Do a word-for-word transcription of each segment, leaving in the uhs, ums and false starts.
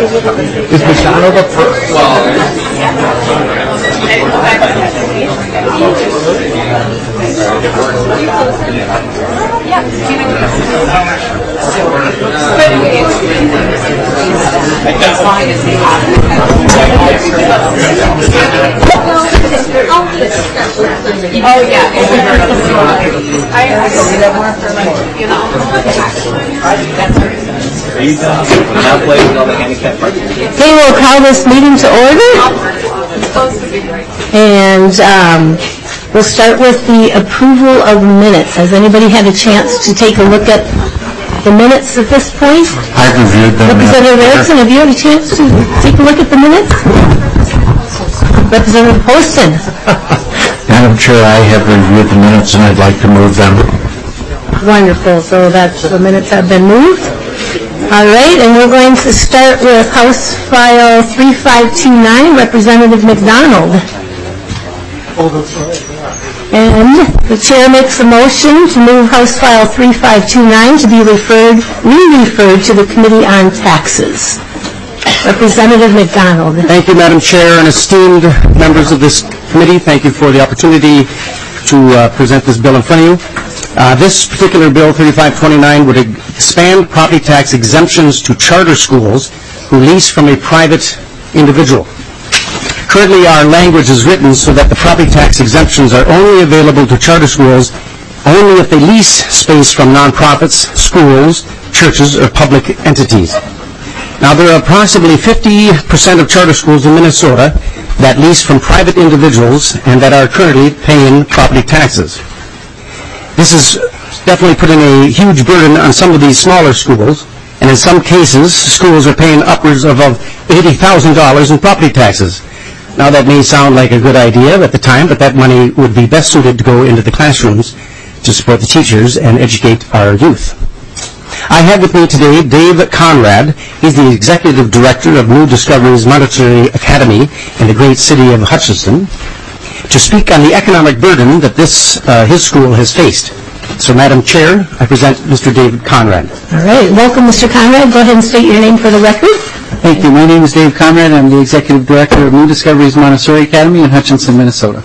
Is McDonald up first? Oh yeah. I I go that more for like you know. Okay, we'll call this meeting to order, and um, we'll start with the approval of minutes. Has anybody had a chance to take a look at the minutes at this point? I've reviewed them. Representative Erickson, have you had a chance to take a look at the minutes? Representative Poston. Madam Chair, I have reviewed the minutes and I'd like to move them. Wonderful. So that's the minutes have been moved. All right, and we're going to start with House File three five two nine, Representative McDonald. And the chair makes a motion to move House File three five two nine to be referred, re-referred to the Committee on Taxes. Representative McDonald. Thank you, Madam Chair, and esteemed members of this committee. Thank you for the opportunity to uh, present this bill in front of you. Uh, this particular bill, thirty-five twenty-nine, would expand property tax exemptions to charter schools who lease from a private individual. Currently, our language is written so that the property tax exemptions are only available to charter schools only if they lease space from nonprofits, schools, churches, or public entities. Now, there are approximately fifty percent of charter schools in Minnesota that lease from private individuals and that are currently paying property taxes. This is definitely putting a huge burden on some of these smaller schools, and in some cases, schools are paying upwards of eighty thousand dollars in property taxes. Now, that may sound like a good idea at the time, but that money would be best suited to go into the classrooms to support the teachers and educate our youth. I have with me today Dave Conrad. He's the Executive Director of New Discoveries Monetary Academy in the great city of Hutchinson, to speak on the economic burden that this uh, his school has faced. So, Madam Chair, I present Mister David Conrad. All right. Welcome, Mister Conrad. Go ahead and state your name for the record. Thank you. My name is Dave Conrad. I'm the Executive Director of New Discoveries Montessori Academy in Hutchinson, Minnesota.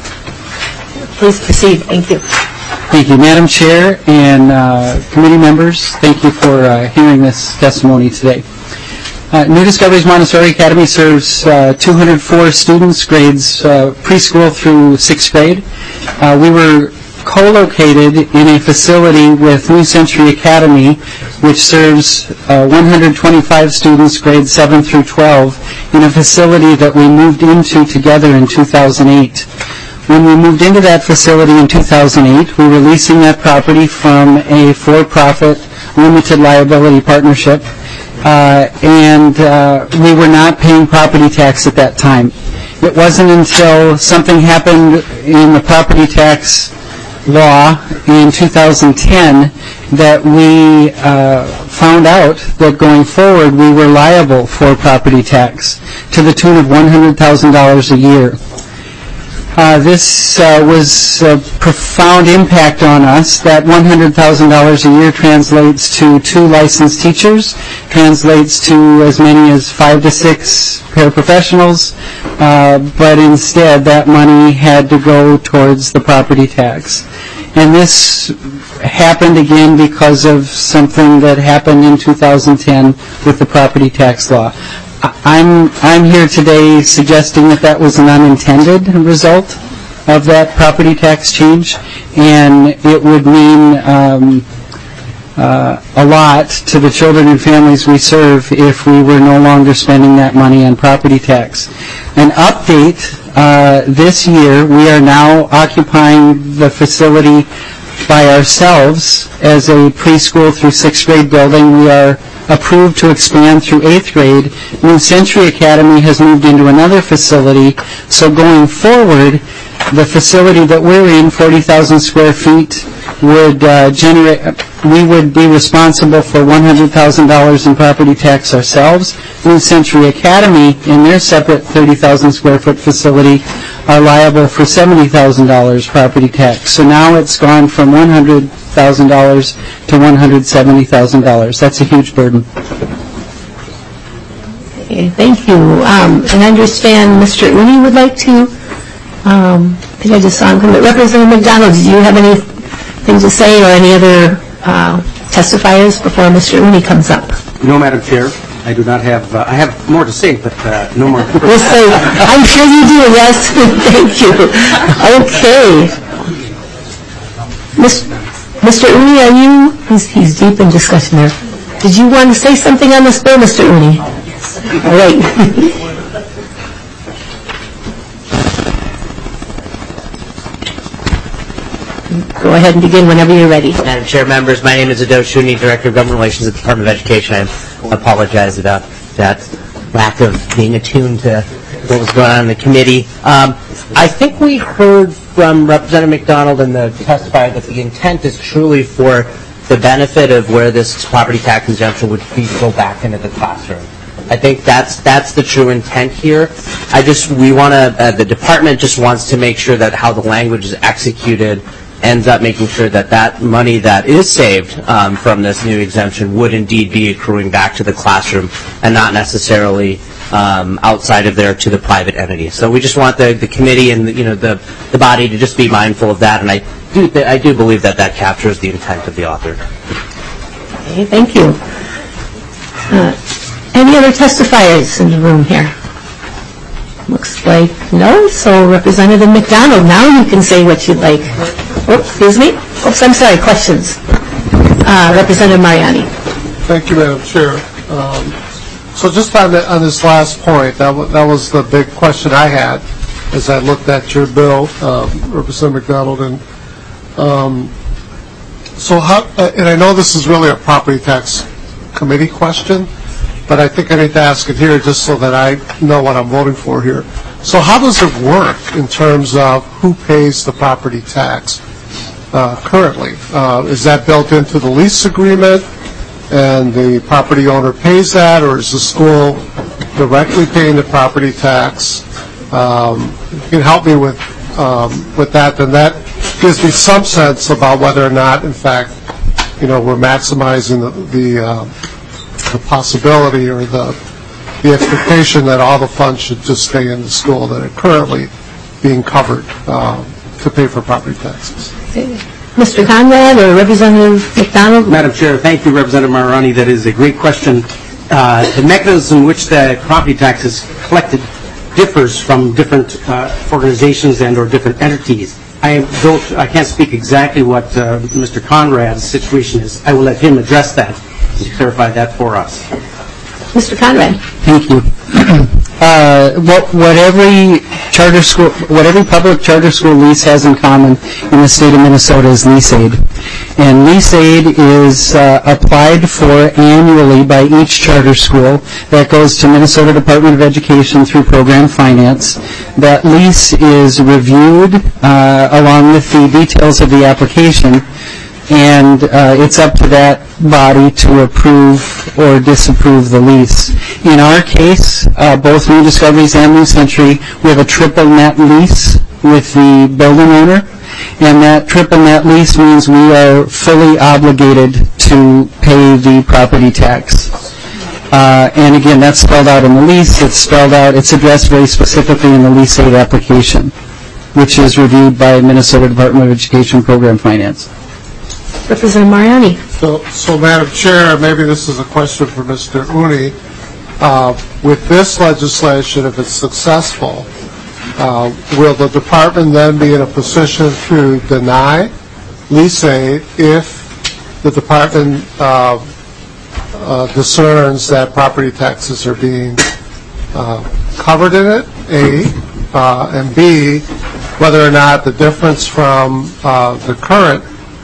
Please proceed. Thank you. Thank you, Madam Chair and uh, committee members. Thank you for uh, hearing this testimony today. Uh, New Discoveries Montessori Academy serves uh, two hundred four students, grades uh, preschool through sixth grade. Uh, we were co-located in a facility with New Century Academy, which serves uh, one hundred twenty-five students, grades seven through twelve, in a facility that we moved into together in two thousand eight. When we moved into that facility in two thousand eight, we were leasing that property from a for-profit limited liability partnership, uh, and uh, we were not paying property tax at that time. It wasn't until something happened in the property tax law in two thousand ten that we uh, found out that going forward we were liable for property tax to the tune of one hundred thousand dollars a year. Uh, this uh, was a profound impact on us. That one hundred thousand dollars a year translates to two licensed teachers, translates to as many as five to six paraprofessionals, uh, but instead that money had to go towards the property tax. And this happened again because of something that happened in two thousand ten with the property tax law. I'm I'm here today suggesting that that was an unintended result of that property tax change, and it would mean um, uh, a lot to the children and families we serve if we were no longer spending that money on property tax. An update, uh, this year we are now occupying the facility by ourselves as a preschool through sixth grade building. We are approved to expand through eighth grade. New Century Academy has moved into another facility, so going forward, the facility that we're in, forty thousand square feet, would uh, generate, we would be responsible for one hundred thousand dollars in property tax ourselves. New Century Academy, in their separate thirty thousand square foot facility, are liable for seventy thousand dollars property tax. So now it's gone from one hundred thousand dollars to one hundred seventy thousand dollars. That's a huge burden. Okay, thank you. Um, and I understand Mister Uni would like to, um, I think I just saw him come, Representative McDonald, do you have anything to say or any other uh, testifiers before Mister Uni comes up? No, Madam Chair. I do not have, uh, I have more to say, but uh, no more. We'll say, I'm sure you do, yes. Thank you. Okay. Mister Uni, are you, he's, he's deep in discussion there. Did you want to say something on this bill, Mister Uni? All right. Go ahead and begin whenever you're ready. Madam Chair, members, my name is Ado Shuni, Director of Government Relations at the Department of Education. I apologize about that lack of being attuned to what was going on in the committee. Um, I think we heard from Representative McDonald and the testifier that the intent is truly for the benefit of where this property tax exemption would be to go back into the classroom. I think that's that's the true intent here. I just we want to uh, the department just wants to make sure that how the language is executed ends up making sure that that money that is saved um, from this new exemption would indeed be accruing back to the classroom and not necessarily um, outside of there to the private entity. So we just want the, the committee and the, you know the the body to just be mindful of that, and I do th I do believe that that captures the intent of the author. Okay, thank you. Uh, any other testifiers in the room here? Looks like no. So Representative McDonald, now you can say what you'd like. Oops, excuse me. Oops, I'm sorry. Questions. Uh, Representative Mariani. Thank you, Madam Chair. Um, so just on, the, on this last point, that, w that was the big question I had as I looked at your bill, um, Representative McDonald. And um, so how, uh, and I know this is really a property tax committee question, but I think I need to ask it here just so that I know what I'm voting for here. So how does it work in terms of who pays the property tax uh, currently? Uh, is that built into the lease agreement and the property owner pays that, or is the school directly paying the property tax? Um, if you can help me with, um, with that, then that gives me some sense about whether or not, in fact, you know, we're maximizing the, the uh, the possibility or the the expectation that all the funds should just stay in the school that are currently being covered uh, to pay for property taxes. Mister Conrad or Representative McDonald? Madam Chair, thank you, Representative Mariani. That is a great question. Uh, the mechanism in which the property tax is collected differs from different uh, organizations and or different entities. I don't, I can't speak exactly what uh, Mister Conrad's situation is. I will let him address that to clarify that for us. Mister Conrad. Thank you. Uh, what, what every charter school, what every public charter school lease has in common in the state of Minnesota is lease aid. And lease aid is uh, applied for annually by each charter school. That goes to Minnesota Department of Education through program finance. That lease is reviewed uh, along with the details of the application, and uh, it's up to that body to approve or disapprove the lease. In our case, uh, both New Discoveries and New Century, we have a triple net lease with the building owner, and that triple net lease means we are fully obligated to pay the property tax. Uh, and again, that's spelled out in the lease. It's spelled out, it's addressed very specifically in the lease aid application, which is reviewed by Minnesota Department of Education Program Finance. Representative Mariani. So, so Madam Chair, maybe this is a question for Mister Uni. Uh, with this legislation, if it's successful, uh, will the department then be in a position to deny lease aid if the department uh, uh, discerns that property taxes are being uh, covered in it, A, uh, and B, whether or not the difference from uh, the current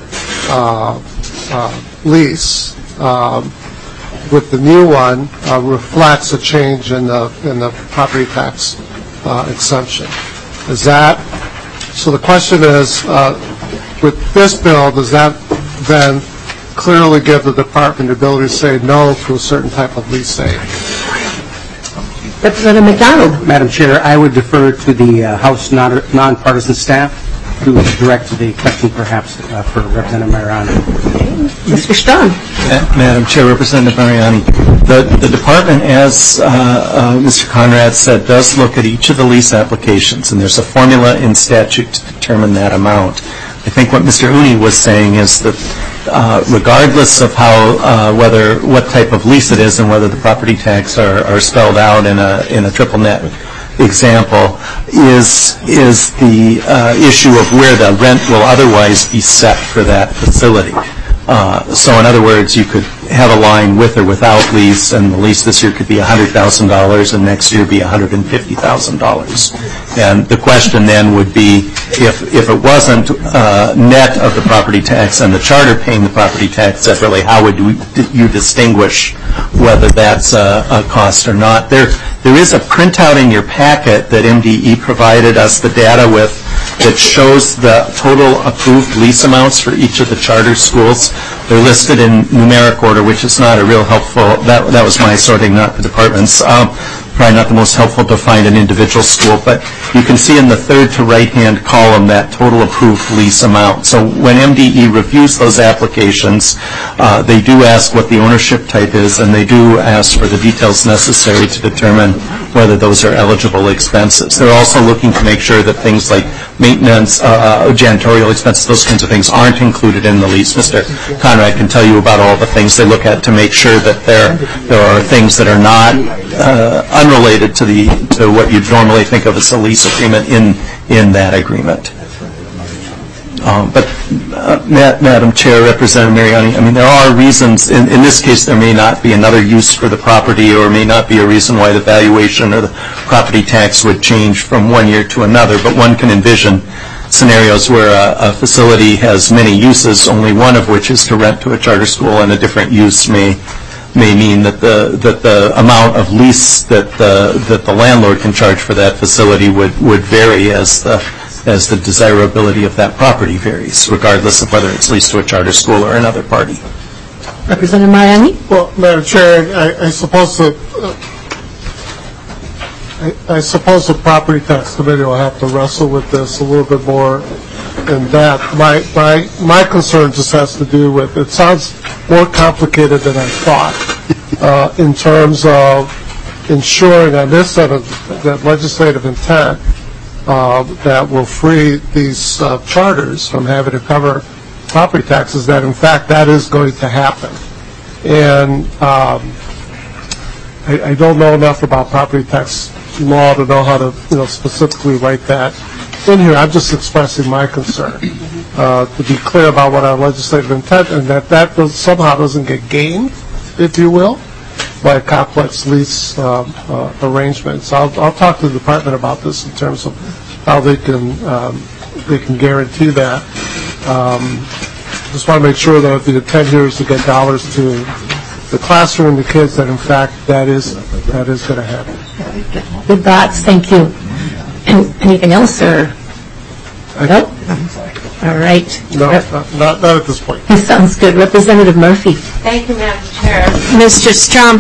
Uh, uh, lease um, with the new one uh, reflects a change in the in the property tax uh, exemption. Is that so? The question is, uh, with this bill, does that then clearly give the department the ability to say no to a certain type of lease aid? Representative McDonald. Madam Chair, I would defer to the uh, House non- nonpartisan staff to direct the question perhaps uh, for Representative Mariani. Mister Strong. Madam Chair, Representative Mariani, the, the department, as uh, uh, Mister Conrad said, does look at each of the lease applications, and there's a formula in statute to determine that amount. I think what Mister Uni was saying is that uh, regardless of how, uh, whether, what type of lease it is and whether the property tax are, are spelled out in a, in a triple net example, is, is the uh, issue of where the rent will otherwise be set for that facility. Uh, so in other words, you could have a line with or without lease, and the lease this year could be one hundred thousand dollars and next year be one hundred fifty thousand dollars. And the question then would be, if, if it wasn't uh, net of the property tax and the charter paying the property tax separately, how would we, you distinguish whether that's a, a cost or not? There, there is a printout in your packet that M D E provided us the data with that shows the total approved lease amounts for each of the charter schools. They're listed in numeric order, which is not a real helpful, that, that was my sorting, not the department's. Um, probably not the most helpful to find an individual school, but you can see in the third to right-hand column that total approved lease amount. So when M D E reviews those applications, uh, they do ask what the ownership type is, and they do ask for the details necessary to determine whether those are eligible expenses. They're also looking to make sure that things like maintenance, uh, janitorial expenses, those kinds of things aren't included in the lease. Mister Conrad can tell you about all the things they look at to make sure that there, there are things that are not uh, unrelated to the to what you'd normally think of as a lease agreement in in that agreement. Um, but, uh, Madam Chair, Representative Mariani, I mean, there are reasons. In, in this case, there may not be another use for the property, or may not be a reason why the valuation or the property tax would change from one year to another. But one can envision scenarios where a, a facility has many uses, only one of which is to rent to a charter school, and a different use may may mean that the that the amount of lease that the that the landlord can charge for that facility would would vary as the as the desirability of that property varies, regardless of whether it's leased to a charter school or another party. Representative Mariani? Well, Madam Chair, I, I suppose that uh, I, I suppose the Property Tax Committee will have to wrestle with this a little bit more in depth. My my my concern just has to do with, it sounds more complicated than I thought uh, in terms of ensuring on this set of that legislative intent uh, that will free these uh, charters from having to cover property taxes, that in fact that is going to happen. And um, I, I don't know enough about property tax law to know how to, you know, specifically write that in here. I'm just expressing my concern uh, to be clear about what our legislative intent, and that that does, somehow doesn't get gained, if you will, by a complex lease uh, uh, arrangements. I'll, I'll talk to the department about this in terms of how they can um, they can guarantee that. Um, just want to make sure that if the intent here is to get dollars to the classroom and the kids, that in fact that is that is going to happen. Good thoughts. Thank you. Anything else, or? Nope. All right. No, not, not, not at this point. Sounds good. Representative Murphy. Thank you, Madam Chair. Mister Strum,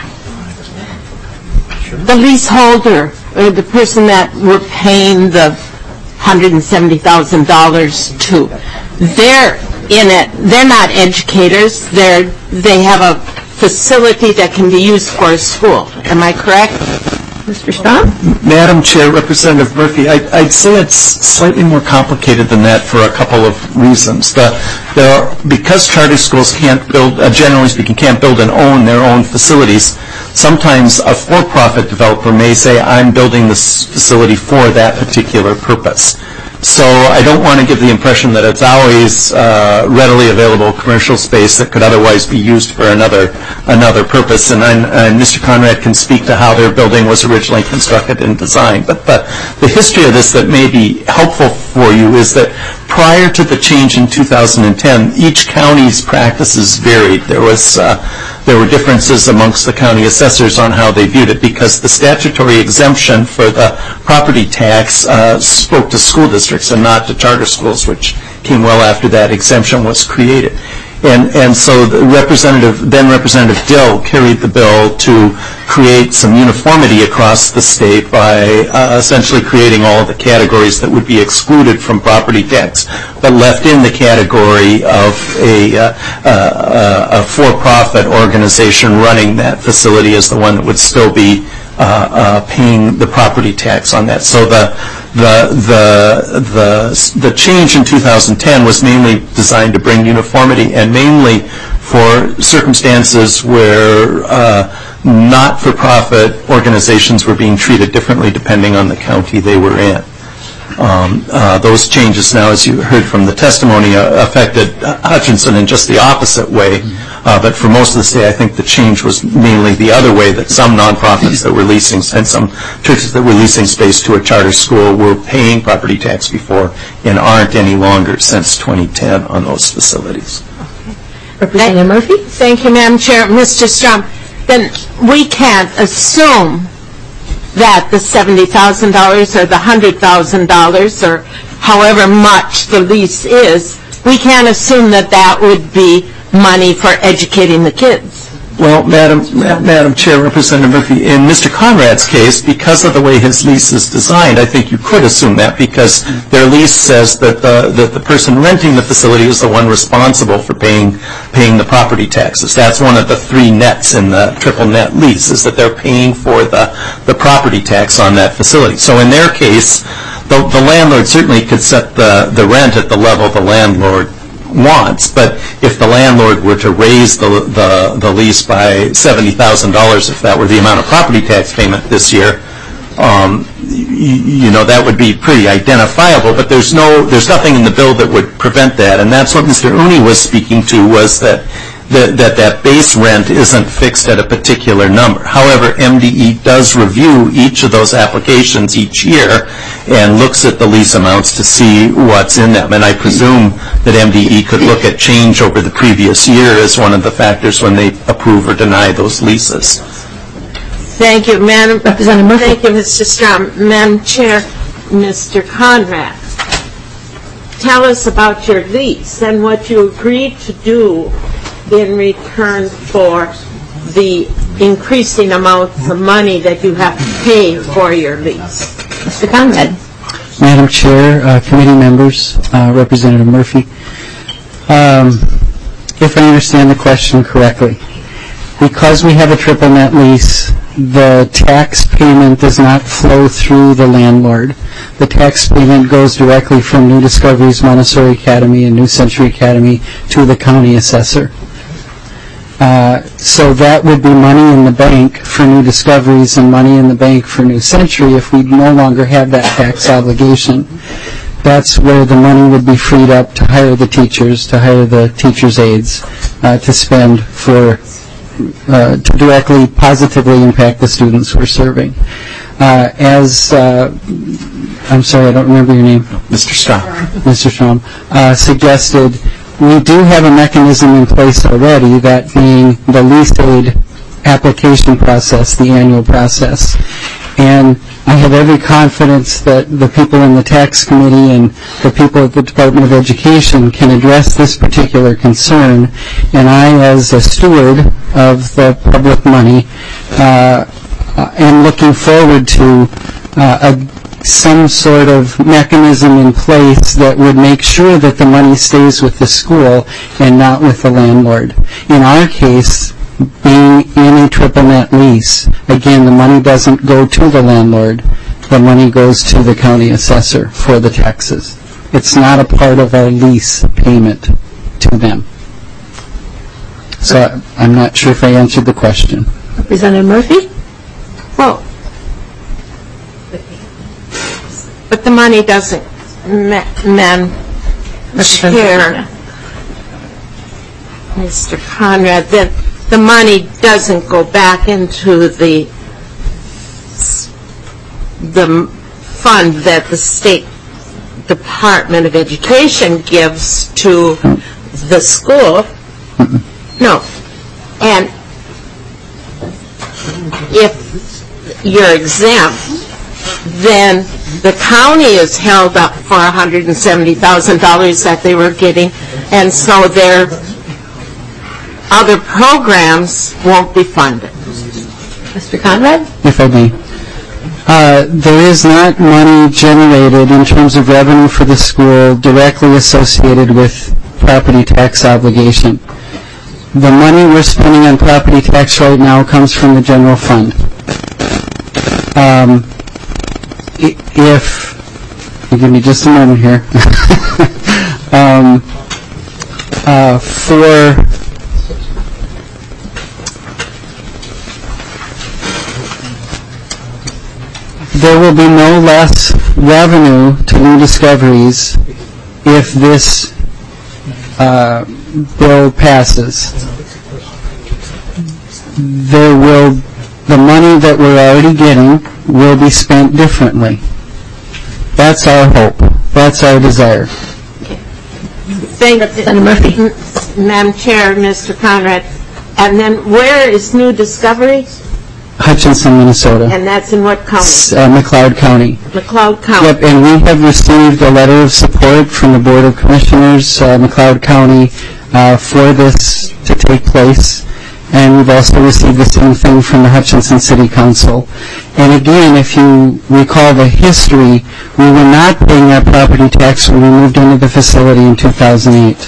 the leaseholder, or the person that we're paying the one hundred seventy thousand dollars to, they're in it. They're not educators. They're they have a facility that can be used for a school. Am I correct? Mister Strong? Madam Chair, Representative Murphy, I, I'd say it's slightly more complicated than that for a couple of reasons. The, there are, because charter schools can't build, uh, generally speaking, can't build and own their own facilities, sometimes a for-profit developer may say, I'm building this facility for that particular purpose. So I don't want to give the impression that it's always uh, readily available commercial space that could otherwise be used for another another purpose. And, I'm, and Mister Conrad can speak to how their building was originally constructed and designed. But the, the history of this that may be helpful for you is that prior to the change in two thousand ten, each county's practices varied. There was uh, there were differences amongst the county assessors on how they viewed it, because the statutory exemption for the property tax uh, spoke to school districts and not to charter schools, which came well after that exemption was created. And and so the representative, then Representative Dill carried the bill to create some uniformity across the state by uh, essentially creating all of the categories that would be excluded from property tax, but left in the category of a, uh, uh, a for-profit organization running that facility as the one that would still be uh, uh, paying the property tax on that. So the The, the, the, the change in two thousand ten was mainly designed to bring uniformity, and mainly for circumstances where uh, not-for-profit organizations were being treated differently depending on the county they were in. Um, uh, those changes now, as you heard from the testimony, uh, affected Hutchinson in just the opposite way. Uh, but for most of the state, I think the change was mainly the other way, that some nonprofits that were leasing, and some churches that were leasing space to a charter school were paying property tax before and aren't any longer since twenty ten on those facilities. Representative Murphy? Thank you, Madam Chair. Mister Strom, then we can't assume that the seventy thousand dollars or the one hundred thousand dollars or however much the lease is, we can't assume that that would be money for educating the kids. Well, Madam, Ma- Madam Chair, Representative Murphy, in Mister Conrad's case, because of the way his lease is designed, I think you could assume that, because their lease says that the, that the person renting the facility is the one responsible for paying paying the property taxes. That's one of the three nets in the triple net lease, is that they're paying for the, the property tax on that facility. So in their case, the, the landlord certainly could set the, the rent at the level the landlord wants, but if the landlord were to raise the the, the lease by seventy thousand dollars, if that were the amount of property tax payment this year, um, you, you know, that would be pretty identifiable. But there's no, there's nothing in the bill that would prevent that, and that's what Mister Uni was speaking to, was that that that, that base rent isn't fixed at a particular number. However, M D E does review each of those applications each year and looks at the lease amounts to see what's in them. And I presume that M D E could look at change over the previous year as one of the factors when they approve or deny those leases. Thank you, Madam Representative Murphy. Thank you, Mister Strom. Madam Chair, Mister Conrad, tell us about your lease and what you agreed to do in return for the increasing amounts of money that you have to pay for your lease. Mister Conrad. Madam Chair, uh, committee members, uh, Representative Murphy, um, if I understand the question correctly, because we have a triple net lease, the tax payment does not flow through the landlord. The tax payment goes directly from New Discoveries Montessori Academy and New Century Academy to the county assessor. Uh, so that would be money in the bank for New Discoveries and money in the bank for New Century if we no longer have that tax obligation. That's where the money would be freed up to hire the teachers, to hire the teachers' aides, uh, to spend for, uh, to directly, positively impact the students we're serving. Uh, as, uh, I'm sorry, I don't remember your name. Mister Strom. Mister Strom, uh, suggested, we do have a mechanism in place already, that being the lease aid application process, the annual process. And I have every confidence that the people in the tax committee and the people at the Department of Education can address this particular concern. And I, as a steward of the public money, uh, am looking forward to uh, a some sort of mechanism in place that would make sure that the money stays with the school and not with the landlord. In our case, being in a triple net lease, again, the money doesn't go to the landlord. The money goes to the county assessor for the taxes. It's not a part of our lease payment to them. So I'm not sure if I answered the question. Representative Murphy? Well, but the money doesn't, Madam Chair, Mister Conrad, the, the money doesn't go back into the the fund that the State Department of Education gives to the school. No. And if you're exempt, then the county is held up for one hundred seventy thousand dollars that they were getting, and so they're other programs won't be funded. Mister Conrad? If I may. Uh, there is not money generated in terms of revenue for the school directly associated with property tax obligation. The money we're spending on property tax right now comes from the general fund. Um, if, give me just a moment here. um, uh, for there will be no less revenue to New Discoveries if this uh, bill passes. There will, the money that we're already getting will be spent differently. That's our hope. That's our desire. Thank you, Murphy. Madam Chair, Mister Conrad. And then where is New Discovery? Hutchinson, Minnesota. And that's in what county? Uh, McLeod County. McLeod County. Yep, and we have received a letter of support from the Board of Commissioners, uh, McLeod County, uh, for this to take place. And we've also received the same thing from the Hutchinson City Council. And again, if you recall the history, we were not paying our property tax when we moved into the facility in two thousand eight.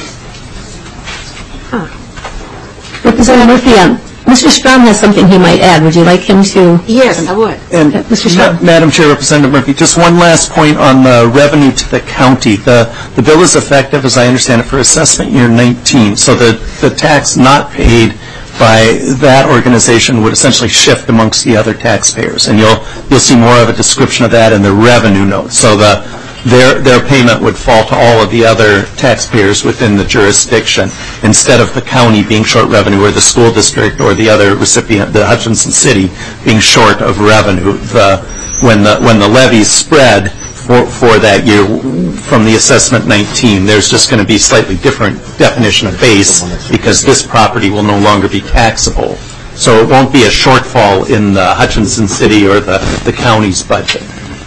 Huh. Representative Murphy, um, Mister Strom has something he might add. Would you like him to? Yes, I would. And uh, Mister Strom. Ma- Madam Chair, Representative Murphy, just one last point on the revenue to the county. The the bill is effective, as I understand it, for assessment year nineteen. So the, the tax not paid by that organization would essentially shift amongst the other taxpayers. And you'll you'll see more of a description of that in the revenue note. So the their their payment would fall to all of the other taxpayers within the jurisdiction instead of the county being short revenue or the school district or the other recipient, the Hutchinson City, being short of revenue. The, when the when the levies spread for, for that year from the assessment nineteen, there's just going to be slightly different definition of base because this property will no longer be taxable. So it won't be a shortfall in the Hutchinson City or the, the county's budget.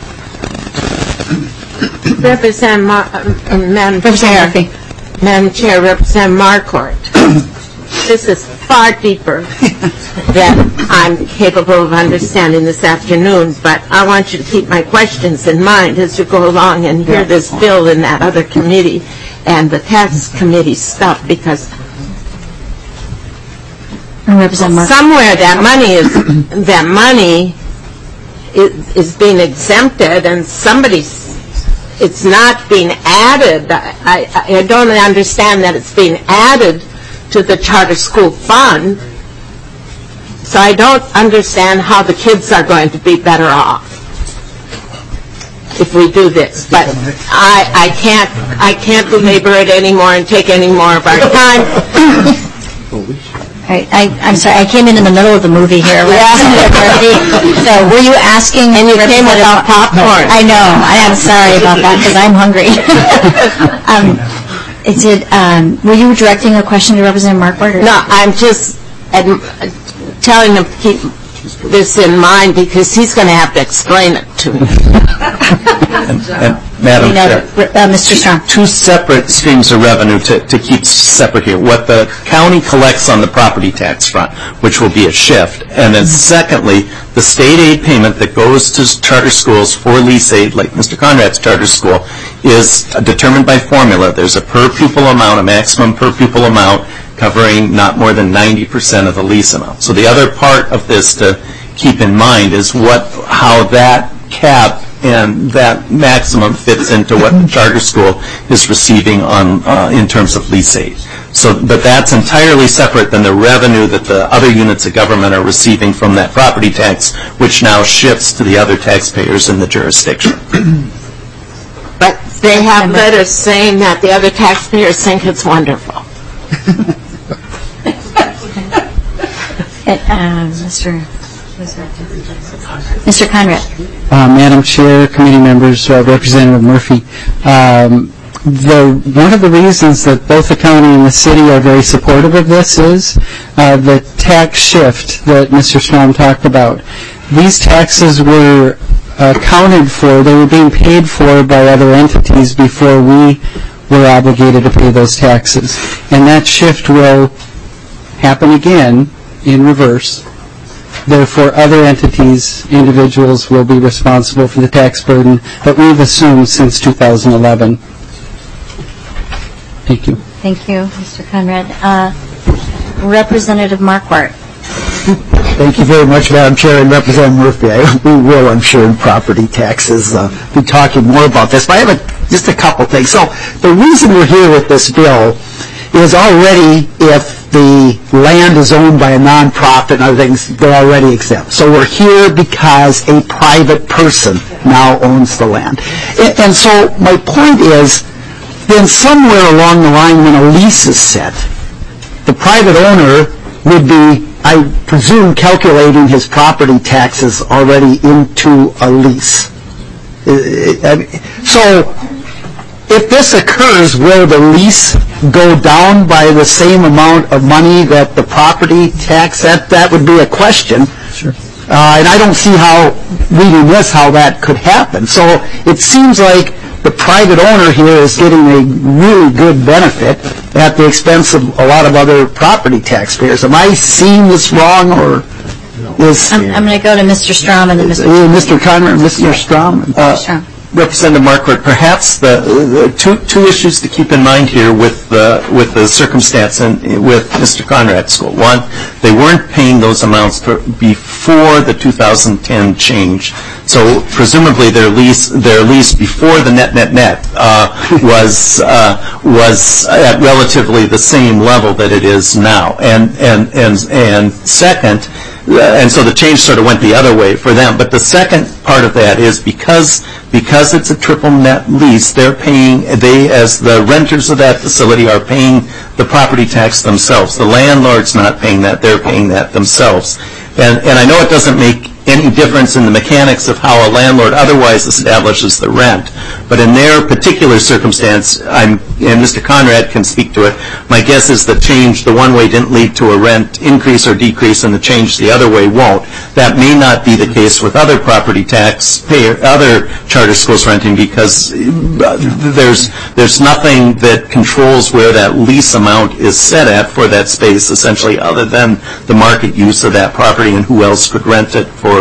Representative Mar- uh, Madam Chair, Madam Chair, Representative Marquardt. This is far deeper than I'm capable of understanding this afternoon, but I want you to keep my questions in mind as you go along and hear this bill in that other committee and the tax committee stuff, because somewhere that money is that money is, is being exempted, and somebody's it's not being added. I, I, I don't understand that it's being added to the charter school fund, so I don't understand how the kids are going to be better off if we do this. But I, I can't I can't belabor it anymore and take any more of our time. I, I, I'm sorry, I came in in the middle of the movie here. So were you asking? And you came without popcorn. I know. I am sorry about that because I'm hungry. um, is it, um, were you directing a question to Representative Marquardt? Or? No, I'm just adm- telling him to keep this in mind because he's going to have to explain it to me. and, and Madam you know, Chair, uh, Mister Strong. Two separate streams of revenue to, to keep separate here. What the county collects on the property tax front, which will be a shift. And then secondly, the state aid payment that goes to charter schools for lease aid, like Mister Conrad's charter school, is determined by formula. There's a per pupil amount, a maximum per pupil amount, covering not more than ninety percent of the lease amount. So the other part of this to keep in mind is what, how that cap and that maximum fits into what the charter school is receiving on uh, in terms of lease aid. So, but that's entirely separate than the revenue that the other units of government are receiving from that property tax, which now shifts to the other taxpayers in the jurisdiction. But they have letters saying that the other taxpayers think it's wonderful. uh, Mister Mister Conrad. Uh, Madam Chair, committee members, uh, Representative Murphy, um, the, one of the reasons that both the county and the city are very supportive of this is uh, the tax shift that Mister Strom talked about. These taxes were accounted for, they were being paid for by other entities before we were obligated to pay those taxes. And that shift will happen again in reverse. Therefore, other entities, individuals, will be responsible for the tax burden that we've assumed since two thousand eleven. Thank you. Thank you, Mister Conrad. Uh, Representative Marquardt. Thank you very much, Madam Chair, and Representative Murphy. I, we will, I'm sure, in property taxes uh, be talking more about this, but I have a, just a couple things. So the reason we're here with this bill is already if the land is owned by a nonprofit and other things, they're already exempt. So we're here because a private person now owns the land. And, and so my point is, then somewhere along the line when a lease is set, the private owner would be, I presume, calculating his property taxes already into a lease. So if this occurs, will the lease go down by the same amount of money that the property tax? That, that would be a question. Sure. Uh, and I don't see how, reading this, how that could happen. So it seems like the private owner here is getting a really good benefit at the expense of a lot of other property taxpayers. Am I seeing this wrong, or is... I'm, I'm going to go to Mister Strom and then Mister Uh, Mister Conrad, Mister Strom? Uh, Strom. Representative Marquardt, perhaps the, the two two issues to keep in mind here with the with the circumstance and with Mister Conrad's school. One, they weren't paying those amounts for, before the two thousand ten change, so presumably their lease their lease before the net net net uh, was uh, was at relatively the same level that it is now. And and and and second. And so the change sort of went the other way for them. But the second part of that is because because it's a triple net lease, they're paying, they as the renters of that facility are paying the property tax themselves. The landlord's not paying that, they're paying that themselves. And, and I know it doesn't make any difference in the mechanics of how a landlord otherwise establishes the rent. But in their particular circumstance, I'm, and Mister Conrad can speak to it, my guess is the change, the one way didn't lead to a rent increase or decrease, and the change the other way won't. That may not be the case with other property tax payer, other charter schools renting, because there's, there's nothing that controls where that lease amount is set at for that space, essentially, other than the market use of that property and who else could rent it for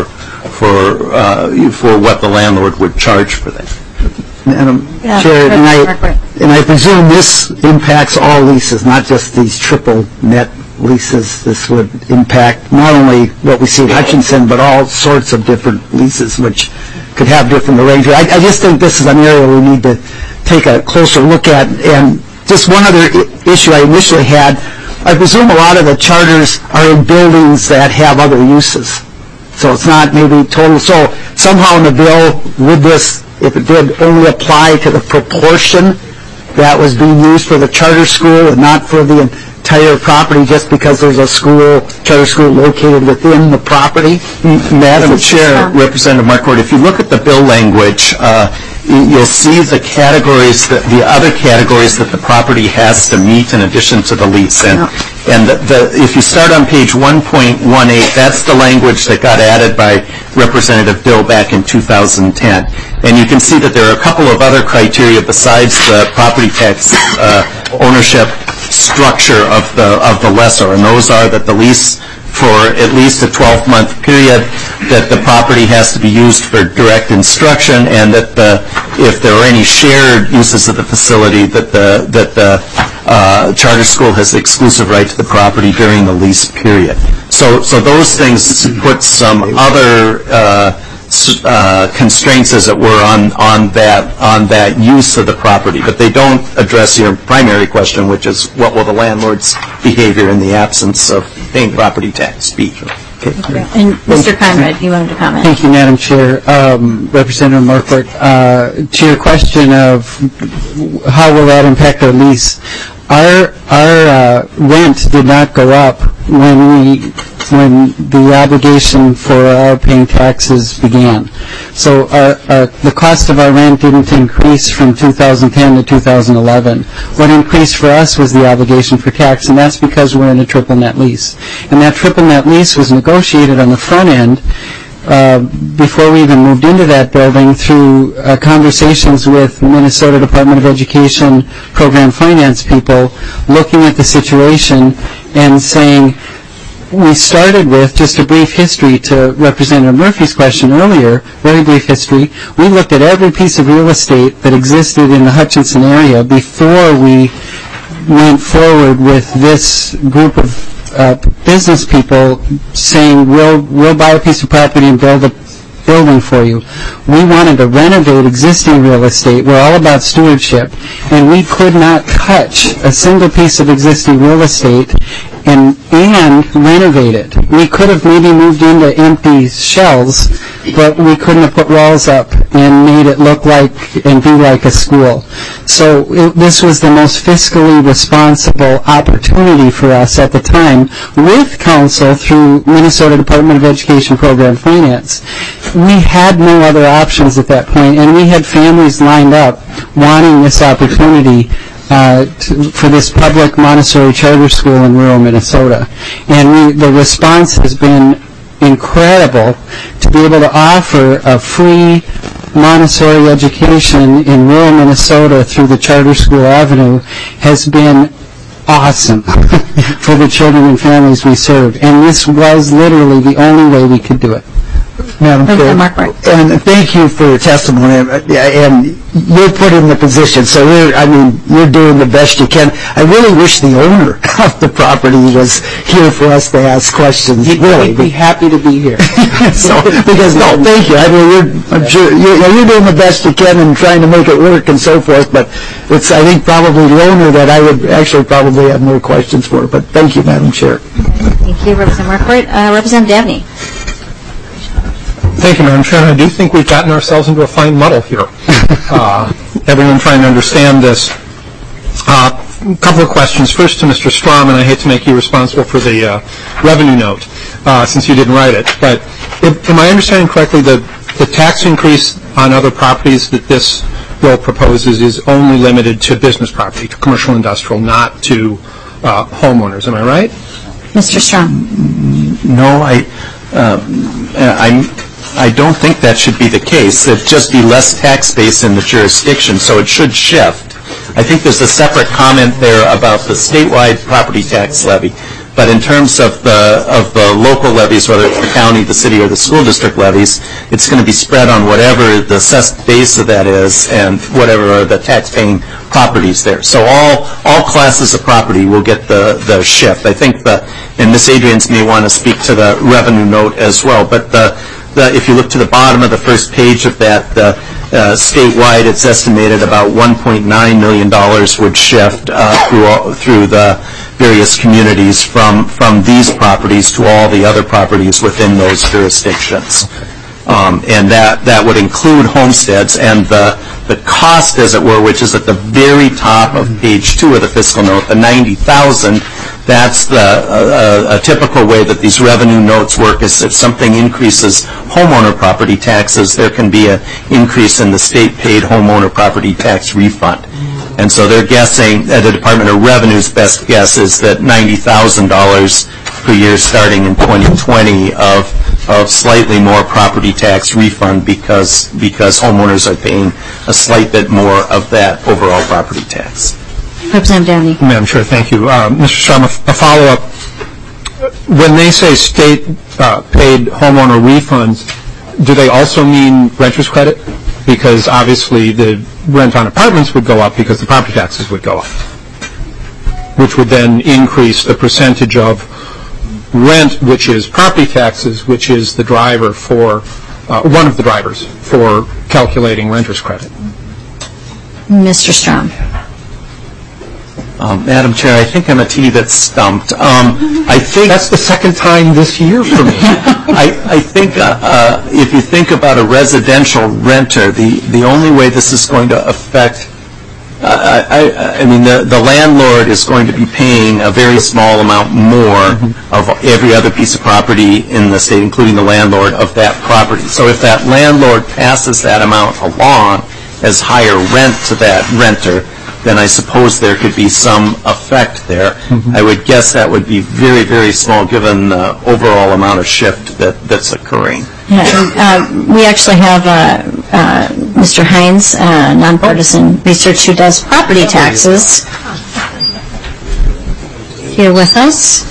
for uh, for what the landlord would charge for that. Madam Yeah, Chair, and I, Marquardt. and I presume this impacts all leases, not just these triple net leases. This would impact not only what we see at Hutchinson, but all sorts of different leases, which could have different arrangements. I, I just think this is an area we need to take a closer look at. And just one other I- issue I initially had, I presume a lot of the charters are in buildings that have other uses. So it's not maybe total. So somehow in the bill, would this, if it did, only apply to the proportion that was being used for the charter school and not for the entire property, just because there's a school, charter school located within the property? Madam Chair, Representative Marquardt, if you look at the bill language, uh, you'll see the categories, that, the other categories that the property has to meet in addition to the lease. And, and the, the, if you start on page one point one eight, that's the language that got added by Representative Dill back in two thousand ten. And you can see that there are a couple of other criteria besides the property tax uh, ownership structure of the of the lessor, and those are that the lease for at least a twelve-month period, that the property has to be used for direct instruction, and that the, if there are any shared uses of the facility, that the that the uh, charter school has exclusive right to the property during the lease period. So, so those things put some other uh, uh, constraints, as it were, on on that on that use of the property, but they don't address your primary question, which is what will the landlord's behavior in the absence of paying property tax be. Okay. And Mister Conrad, you wanted to comment? Thank you, Madam Chair. Um, Representative Marquardt, uh, to your question of how will that impact our lease, our our uh, rent did not go up when we when the obligation for our paying taxes began. So our, our, the cost of our rent didn't increase from two thousand ten to two thousand eleven. What increased for us was the obligation for tax, and that's because we're in a triple net lease. And that triple net lease was negotiated on the front end uh, before we even moved into that building through uh, conversations with Minnesota Department of Education program finance people, looking at the situation and saying, we started with just a brief history to Representative Murphy's question earlier, very brief history. We looked at every piece of real estate that existed in the Hutchinson area before we went forward with this group of uh, business people saying, we'll, we'll buy a piece of property and build a building for you. We wanted to renovate existing real estate. We're all about stewardship, and we could not touch a single piece of existing real estate and and renovate it. We could have maybe moved into empty shells, but we couldn't have put walls up and made it look like and be like a school. So it, this was the most fiscally responsible opportunity for us at the time with council through Minnesota Department of Education Program Finance. We had no other options at that point, and we had families lined up wanting this opportunity Uh, to, for this public Montessori charter school in rural Minnesota. And we, the response has been incredible to be able to offer a free Montessori education in rural Minnesota through the Charter School Avenue has been awesome for the children and families we serve. And this was literally the only way we could do it. Madam Chair, and thank you for your testimony, and you're put in the position, so you're, I mean, you're doing the best you can. I really wish the owner of the property was here for us to ask questions. He'd really be happy to be here. so, because, no, thank you. I mean, you're, I'm sure you're, you're doing the best you can and trying to make it work and so forth, but it's, I think, probably the owner that I would actually probably have more questions for. But thank you, Madam Chair. Thank you, Representative Marquardt. Uh, Representative Dabney. Thank you, Madam Chair. I do think we've gotten ourselves into a fine muddle here. Uh, everyone trying to understand this. Uh, a couple of questions. First to Mister Strom, and I hate to make you responsible for the uh, revenue note uh, since you didn't write it. But if, am I understanding correctly that the tax increase on other properties that this bill proposes is only limited to business property, to commercial industrial, not to uh, homeowners? Am I right? Mister Strom. No, I, uh, I'm. I don't think that should be the case. It'd just be less tax base in the jurisdiction, so it should shift. I think there's a separate comment there about the statewide property tax levy, but in terms of the of the local levies, whether it's the county, the city, or the school district levies, it's going to be spread on whatever the assessed base of that is and whatever are the tax-paying properties there. So all all classes of property will get the the shift. I think the and Miz Adrians may want to speak to the revenue note as well, but the The, if you look to the bottom of the first page of that, uh, uh, statewide, it's estimated about one point nine million dollars would shift uh, through all, through the various communities from from these properties to all the other properties within those jurisdictions, um, and that that would include homesteads. And the the cost, as it were, which is at the very top of page two of the fiscal note, the ninety thousand. That's the uh, a typical way that these revenue notes work. Is if something increases homeowner property taxes, there can be an increase in the state-paid homeowner property tax refund. And so they're guessing, uh, the Department of Revenue's best guess is that ninety thousand dollars per year starting in twenty twenty of of slightly more property tax refund because because homeowners are paying a slight bit more of that overall property tax. Representative Dabney. Madam Chair, thank you. Uh, Mister Strom, a, a follow-up. When they say state-paid uh, homeowner refunds, do they also mean renter's credit? Because obviously the rent on apartments would go up because the property taxes would go up, which would then increase the percentage of rent, which is property taxes, which is the driver for, uh, one of the drivers for calculating renter's credit. Mister Strom. Um, Madam Chair, I think I'm a T that's stumped. Um, I think that's the second time this year for me. I, I think uh, uh, if you think about a residential renter, the, the only way this is going to affect, uh, I, I mean, the, the landlord is going to be paying a very small amount more mm-hmm. of every other piece of property in the state, including the landlord of that property. So if that landlord passes that amount along as higher rent to that renter, then I suppose there could be some effect there. Mm-hmm. I would guess that would be very, very small given the overall amount of shift that, that's occurring. Yeah, and, uh, we actually have uh, uh, Mister Hines, uh, nonpartisan oh. research who does property taxes. here with us.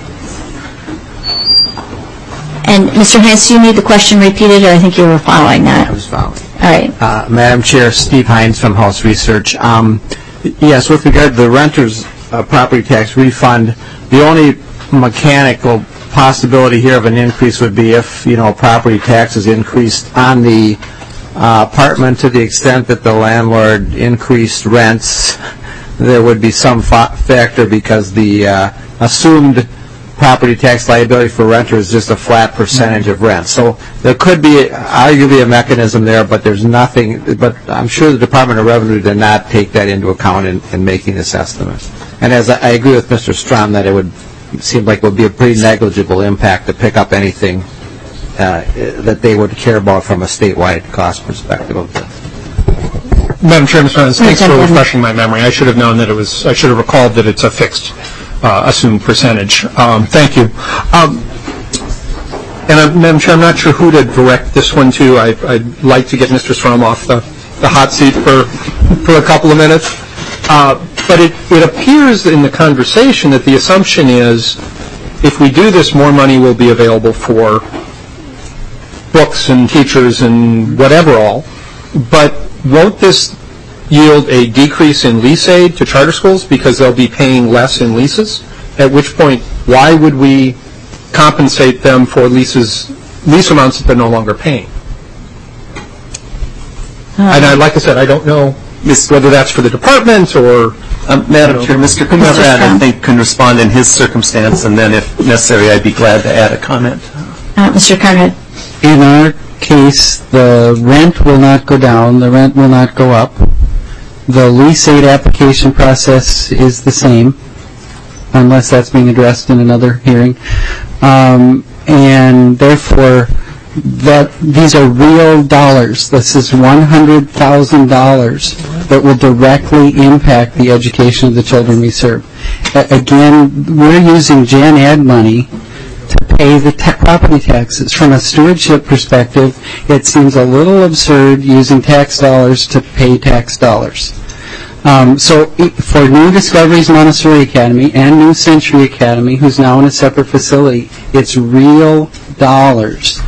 And Mister Hines, do you need the question repeated, or I think you were following that? I was following. All right. Uh, Madam Chair, Steve Hines from House Research. Um, yes, with regard to the renter's uh, property tax refund, the only mechanical possibility here of an increase would be if, you know, property taxes increased on the uh, apartment to the extent that the landlord increased rents. There would be some fa factor because the uh, assumed property tax liability for renter is just a flat percentage of rent. So there could be arguably a mechanism there, but there's nothing, but I'm sure the Department of Revenue did not take that into account in, in making this estimate. And as I, I agree with Mister Strom that it would seem like it would be a pretty negligible impact to pick up anything uh, that they would care about from a statewide cost perspective of this. Madam Chair, Mister Hines, thanks for refreshing my memory. I should have known that it was, I should have recalled that it's a fixed uh, assumed percentage. Um, thank you. Um, and uh, Madam Chair, I'm not sure who to direct this one to. I, I'd like to get Mister Strom off the, the hot seat for, for a couple of minutes. Uh, but it, it appears in the conversation that the assumption is if we do this, more money will be available for books and teachers and whatever all. But won't this yield a decrease in lease aid to charter schools because they'll be paying less in leases? At which point, why would we compensate them for leases, lease amounts that they're no longer paying? Um, and I, like I said, I don't know whether that's for the department or... Um, Madam Chair, Mister Conrad, I think, can respond in his circumstance, and then if necessary, I'd be glad to add a comment. Uh, Mister Conrad. In our case, the rent will not go down, the rent will not go up. The lease aid application process is the same, unless that's being addressed in another hearing. Um, and therefore, that these are real dollars. This is one hundred thousand dollars that will directly impact the education of the children we serve. A again, we're using Gen Ed money to pay the ta property taxes. From a stewardship perspective, it seems a little absurd using tax dollars to pay tax dollars. Um, so for New Discoveries Montessori Academy and New Century Academy, who's now in a separate facility, it's real dollars.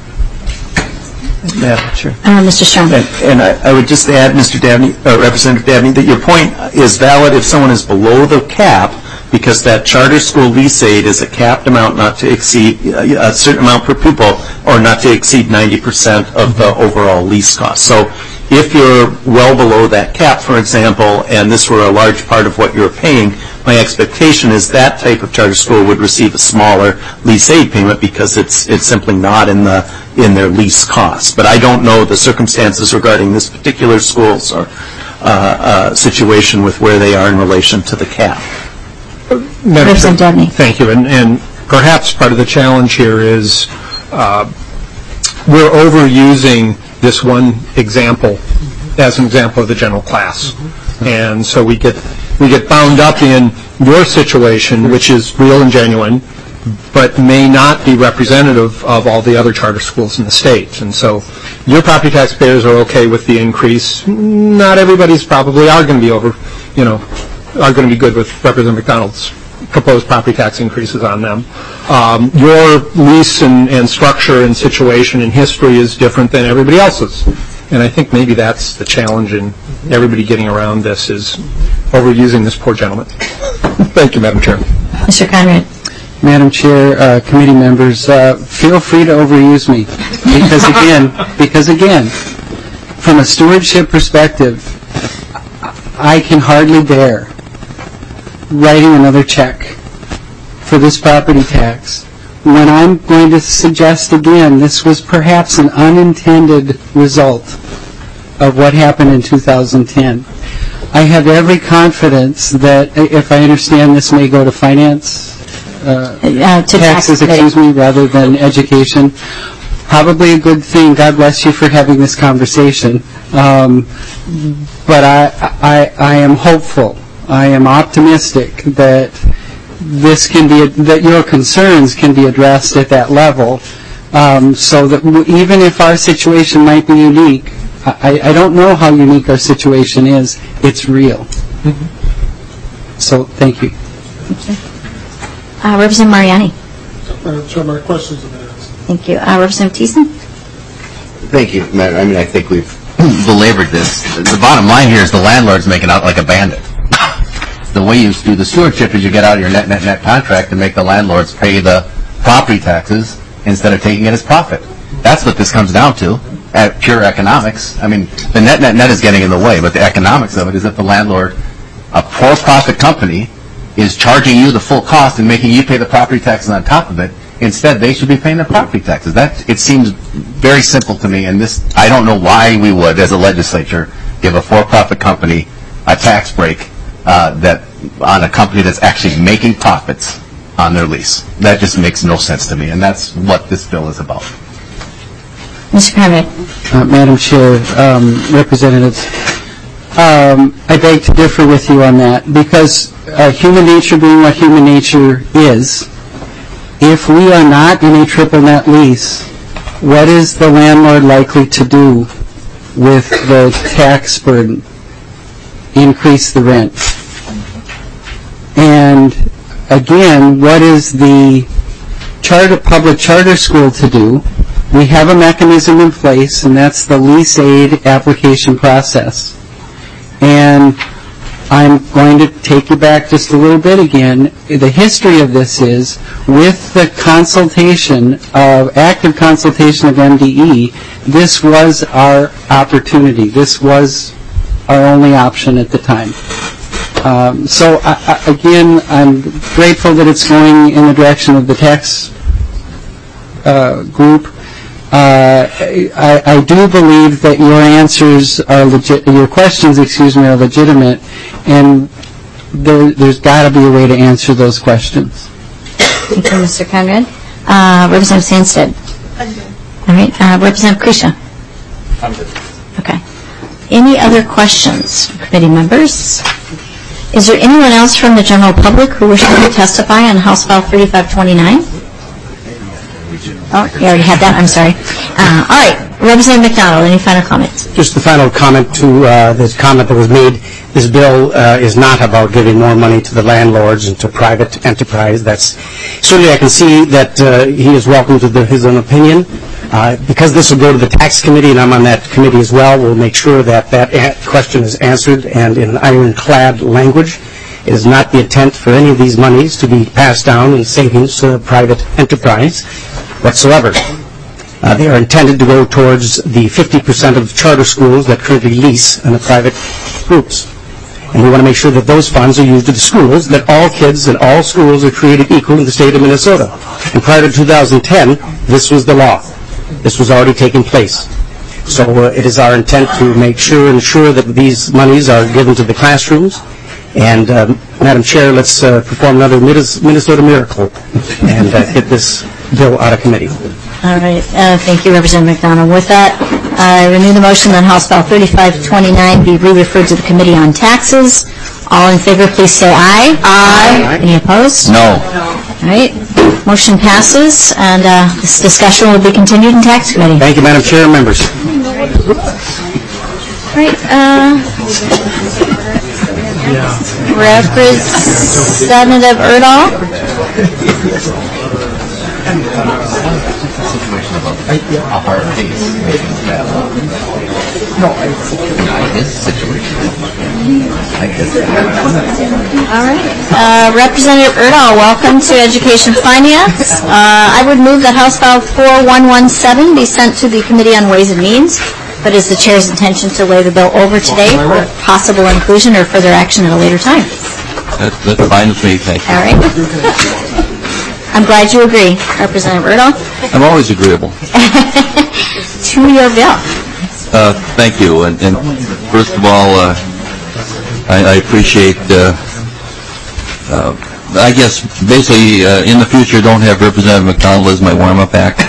Madam Chair. Uh, Mister Strom. And, and I, I would just add, Mister Dabney, uh, Representative Dabney, that your point is valid if someone is below the cap, because that charter school lease aid is a capped amount not to exceed uh, a certain amount per pupil, or not to exceed ninety percent of the overall lease cost. So if you're well below that cap, for example, and this were a large part of what you're paying, my expectation is that type of charter school would receive a smaller lease aid payment because it's it's simply not in the in their lease costs. But I don't know the circumstances regarding this particular school's or uh, uh, situation with where they are in relation to the cap. Madam Chair, thank you. And, and perhaps part of the challenge here is uh, we're overusing this one example as an example of the general class. And so we get we get bound up in your situation, which is real and genuine, but may not be representative of all the other charter schools in the state. And so your property taxpayers are okay with the increase. Not everybody's probably are going to be over, you know, are going to be good with Representative McDonald's proposed property tax increases on them. Um, your lease and, and structure and situation and history is different than everybody else's. And I think maybe that's the challenge in everybody getting around this, is overusing this poor gentleman. Thank you, Madam Chair. Mister Conrad. Madam Chair, uh, committee members, uh, feel free to overuse me. Because again, because again, from a stewardship perspective, I can hardly bear writing another check for this property tax when I'm going to suggest again this was perhaps an unintended result of what happened in two thousand ten. I have every confidence that, if I understand, this may go to finance, uh, uh, to taxes, tax excuse me, rather than education. Probably a good thing. God bless you for having this conversation. Um, but I, I, I am hopeful. I am optimistic that this can be, that your concerns can be addressed at that level, um, so that w even if our situation might be unique, I, I don't know how unique our situation is. It's real. Mm-hmm. So, thank you. Okay. Uh, Representative Mariani. Madam Chair, my questions have been asked. Thank you. Uh, Representative Thiessen. Thank you, Matt. I mean, I think we've belabored this. The bottom line here is the landlord's making out like a bandit. The way you do the stewardship is you get out of your net, net, net contract and make the landlords pay the property taxes instead of taking it as profit. That's what this comes down to, at pure economics. I mean, the net, net, net is getting in the way, but the economics of it is that the landlord, a for-profit company, is charging you the full cost and making you pay the property taxes on top of it. Instead, they should be paying the property taxes. That, it seems very simple to me, and this, I don't know why we would, as a legislature, give a for-profit company a tax break uh, that on a company that's actually making profits on their lease. That just makes no sense to me, and that's what this bill is about. Mister Conrad. Uh, Madam Chair, um, Representatives, um, I beg to differ with you on that, because uh, human nature being what human nature is, if we are not in a triple net lease, what is the landlord likely to do with the tax burden? Increase the rent. And again, what is the charter, public charter school to do? We have a mechanism in place, and that's the lease aid application process. And I'm going to take you back just a little bit again. The history of this is, with the consultation of, active consultation of M D E, this was our opportunity. This was our only option at the time. Um, so, I, I, again, I'm grateful that it's going in the direction of the tax uh, group. Uh, I, I do believe that your answers are legit, your questions, excuse me, are legitimate, and there, there's got to be a way to answer those questions. Thank you, Mister Conrad. Uh, Representative Sandstead. All right. Uh, Representative Krisha. I'm good. Okay. Any other questions from committee members? Is there anyone else from the general public who wishes to testify on House File thirty-five twenty-nine? Oh, you already had that. I'm sorry. Uh, all right. Representative McDonald, any final comments? Just the final comment to uh, this comment that was made. This bill uh, is not about giving more money to the landlords and to private enterprise. That's certainly I can see that uh, he is welcome to the, his own opinion. Uh, because this will go to the tax committee, and I'm on that committee as well, we'll make sure that that a- question is answered and in ironclad language. It is not the intent for any of these monies to be passed down in savings to private enterprise whatsoever. Uh, they are intended to go towards the fifty percent of charter schools that currently lease in the private groups. And we want to make sure that those funds are used to the schools, that all kids and all schools are created equal in the state of Minnesota. And prior to two thousand ten, this was the law. This was already taking place. So uh, it is our intent to make sure and ensure that these monies are given to the classrooms. And, uh, Madam Chair, let's uh, perform another Minnesota miracle and uh, get this bill out of committee. All right. Uh, thank you, Representative McDonald. With that, I renew the motion that House File thirty-five twenty-nine be re-referred to the Committee on Taxes. All in favor, please say aye. Aye. Any opposed? No. All right. Motion passes, and uh, this discussion will be continued in Tax Committee. Thank you, Madam Chair and members. All right. Uh, Representative Erdahl. A hard case. No, his situation. I guess. All right. Uh, Representative Erdahl, welcome to Education Finance. Uh, I would move that House File four one one seven be sent to the Committee on Ways and Means, but it's the Chair's intention to lay the bill over today for possible inclusion or further action at a later time. That's, that's fine with me, thank you. All right. I'm glad you agree, Representative Erdahl. I'm always agreeable. To your bill. Uh, thank you. And, and first of all, uh, I, I appreciate, uh, uh, I guess, basically, uh, in the future, don't have Representative McDonald as my warm-up act.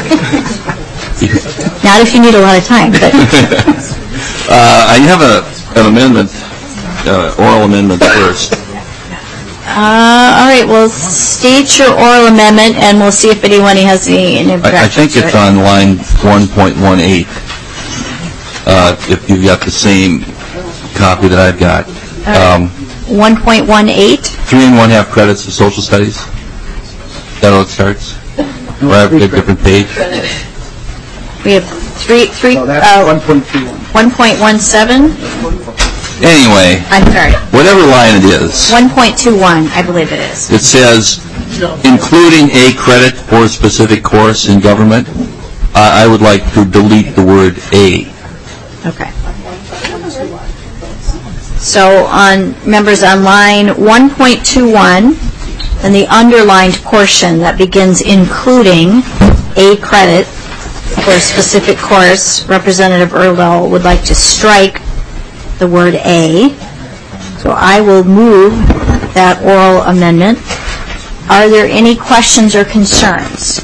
Not if you need a lot of time. But. uh, I have a, an amendment, uh, oral amendment first. Uh, all right, well, state your oral amendment, and we'll see if anyone has any, any objections. I, I think it's on line one point one eight, uh, if you've got the same copy that I've got. Um, one point one eight? Three and one half credits of social studies. that how it starts? Or I have a different page? We have three, three, So that's uh, one point two one. one point one seven, Anyway, I'm sorry, whatever line it is, one point two one, I believe it is. it says, including a credit for a specific course in government. I I would like to delete the word "a." Okay. So on, members, on line one point two one, and the underlined portion that begins including a credit for a specific course, Representative Erdahl would like to strike the word "a." So I will move that oral amendment. Are there any questions or concerns?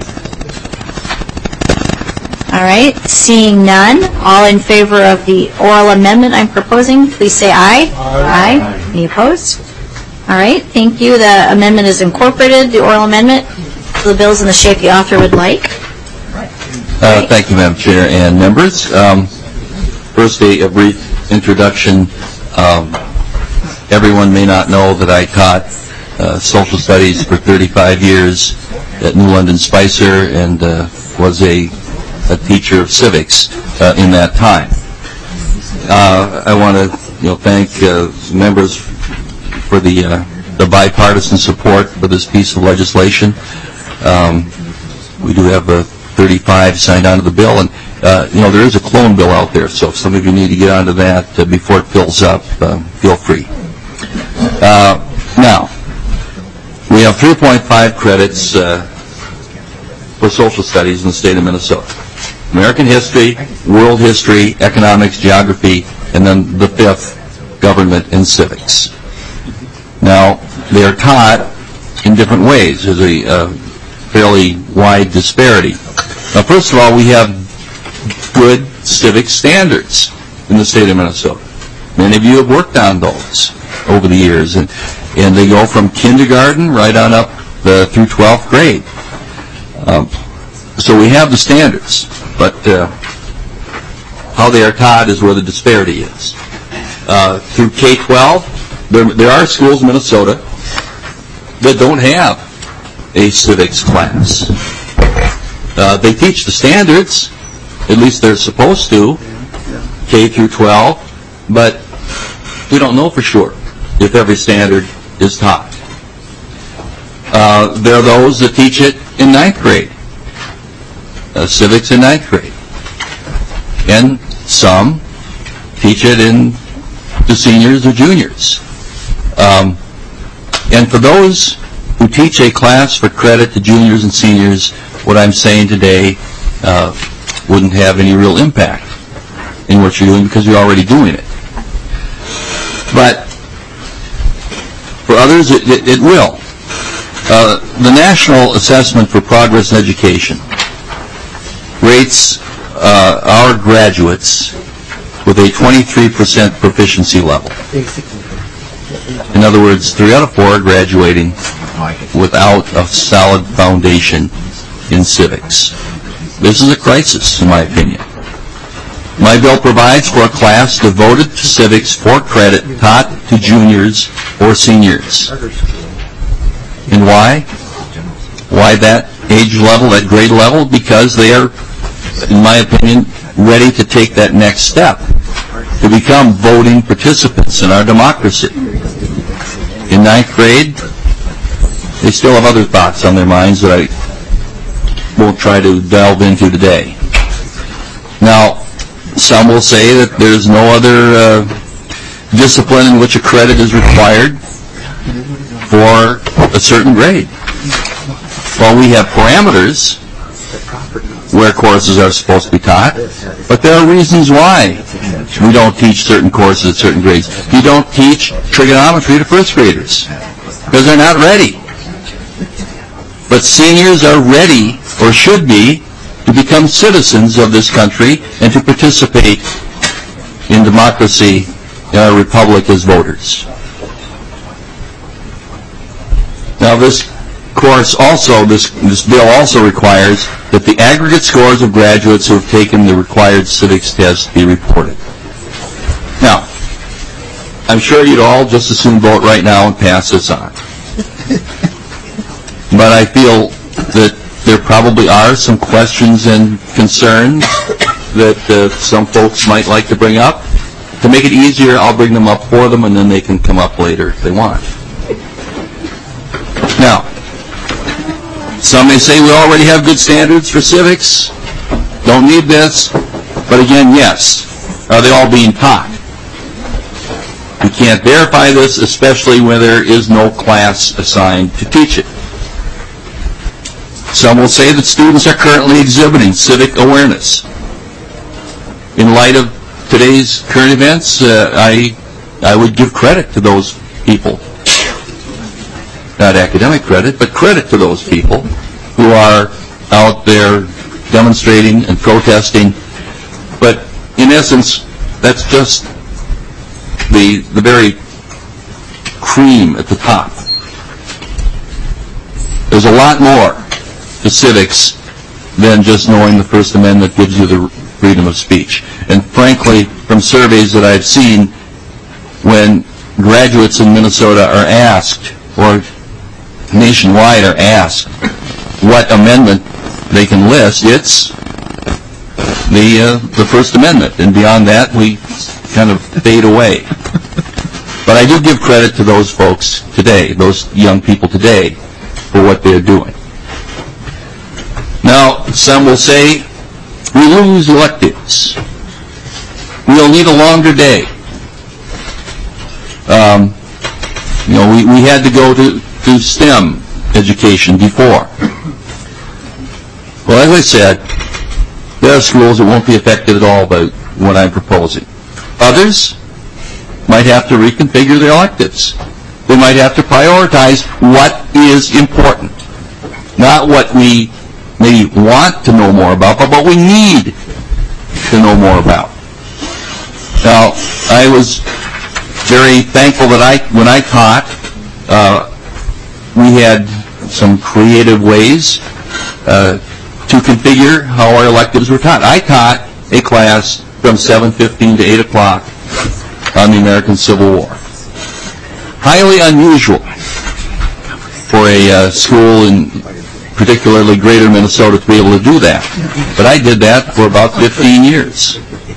All right, seeing none, all in favor of the oral amendment I'm proposing, please say aye. Aye. Aye. Any opposed? All right, thank you. The amendment is incorporated, the oral amendment. The bill's in the shape the author would like. Uh, thank you, Madam Chair and members. Um, first, a, a brief introduction. Um, everyone may not know that I taught uh, social studies for thirty-five years at New London Spicer and uh, was a, a teacher of civics uh, in that time. Uh, I want to, you know, thank uh, members for the uh, the bipartisan support for this piece of legislation. Um, we do have a thirty-five signed onto the bill, and uh, you know there is a clone bill out there. So if some of you need to get onto that uh, before it fills up, uh, feel free. Uh, now we have three point five credits uh, for social studies in the state of Minnesota: American history, world history, economics, geography, and then the fifth, government and civics. Now they are taught in different ways. There's a uh, fairly wide disparity. Now, first of all, we have good civic standards in the state of Minnesota. Many of you have worked on those over the years, and, and they go from kindergarten right on up the, through twelfth grade. Um, so we have the standards, but uh, how they are taught is where the disparity is. Uh, through K twelve, there, there are schools in Minnesota that don't have a civics class. Uh, they teach the standards, at least they're supposed to, K through twelve, but we don't know for sure if every standard is taught. Uh, there are those that teach it in ninth grade, uh, civics in ninth grade, and some teach it in the seniors or juniors. Um, and for those who teach a class for credit to juniors and seniors, what I'm saying today uh, wouldn't have any real impact in what you're doing because you're already doing it. But for others, it, it, it will. Uh, the National Assessment for Progress in Education rates uh, our graduates with a twenty-three percent proficiency level. In other words, three out of four are graduating without a solid foundation in civics. This is a crisis, in my opinion. My bill provides for a class devoted to civics for credit taught to juniors or seniors. And why? Why that age level, that grade level? Because they are, in my opinion, ready to take that next step to become voting participants in our democracy. In ninth grade, they still have other thoughts on their minds that I won't try to delve into today. Now, some will say that there's no other uh, discipline in which a credit is required for a certain grade. Well, we have parameters where courses are supposed to be taught, but there are reasons why we don't teach certain courses at certain grades. You don't teach trigonometry to first graders because they're not ready. But seniors are ready, or should be, to become citizens of this country and to participate in democracy in our republic as voters. Now this course also, this, this bill also requires that the aggregate scores of graduates who have taken the required civics test be reported. Now, I'm sure you'd all just as soon vote right now and pass this on. but I feel that there probably are some questions and concerns that uh, some folks might like to bring up. To make it easier, I'll bring them up for them, and then they can come up later if they want. Now, some may say we already have good standards for civics, don't need this, but again, yes. Are they all being taught? We can't verify this, especially when there is no class assigned to teach it. Some will say that students are currently exhibiting civic awareness. In light of today's current events, uh, I, I would give credit to those people. Not academic credit, but credit to those people who are out there demonstrating and protesting. But in essence, that's just the, the very cream at the top. There's a lot more to civics than just knowing the First Amendment gives you the freedom of speech. And frankly, from surveys that I've seen, when graduates in Minnesota are asked, or nationwide are asked, what amendment they can list, it's the, uh, the First Amendment. And beyond that, we kind of fade away. But I do give credit to those folks today, those young people today, for what they're doing. Now, some will say, we lose electives. We'll need a longer day. Um, you know, we, we had to go to, to STEM education before. Well, as I said, there are schools that won't be affected at all by what I'm proposing. Others might have to reconfigure their electives. They might have to prioritize what is important, not what we maybe want to know more about, but what we need to know more about. Now, I was very thankful that I, when I taught, uh, we had some creative ways uh, to configure how our electives were taught. I taught a class from seven fifteen to eight o'clock on the American Civil War. Highly unusual for a uh, school in particularly greater Minnesota to be able to do that. But I did that for about fifteen years.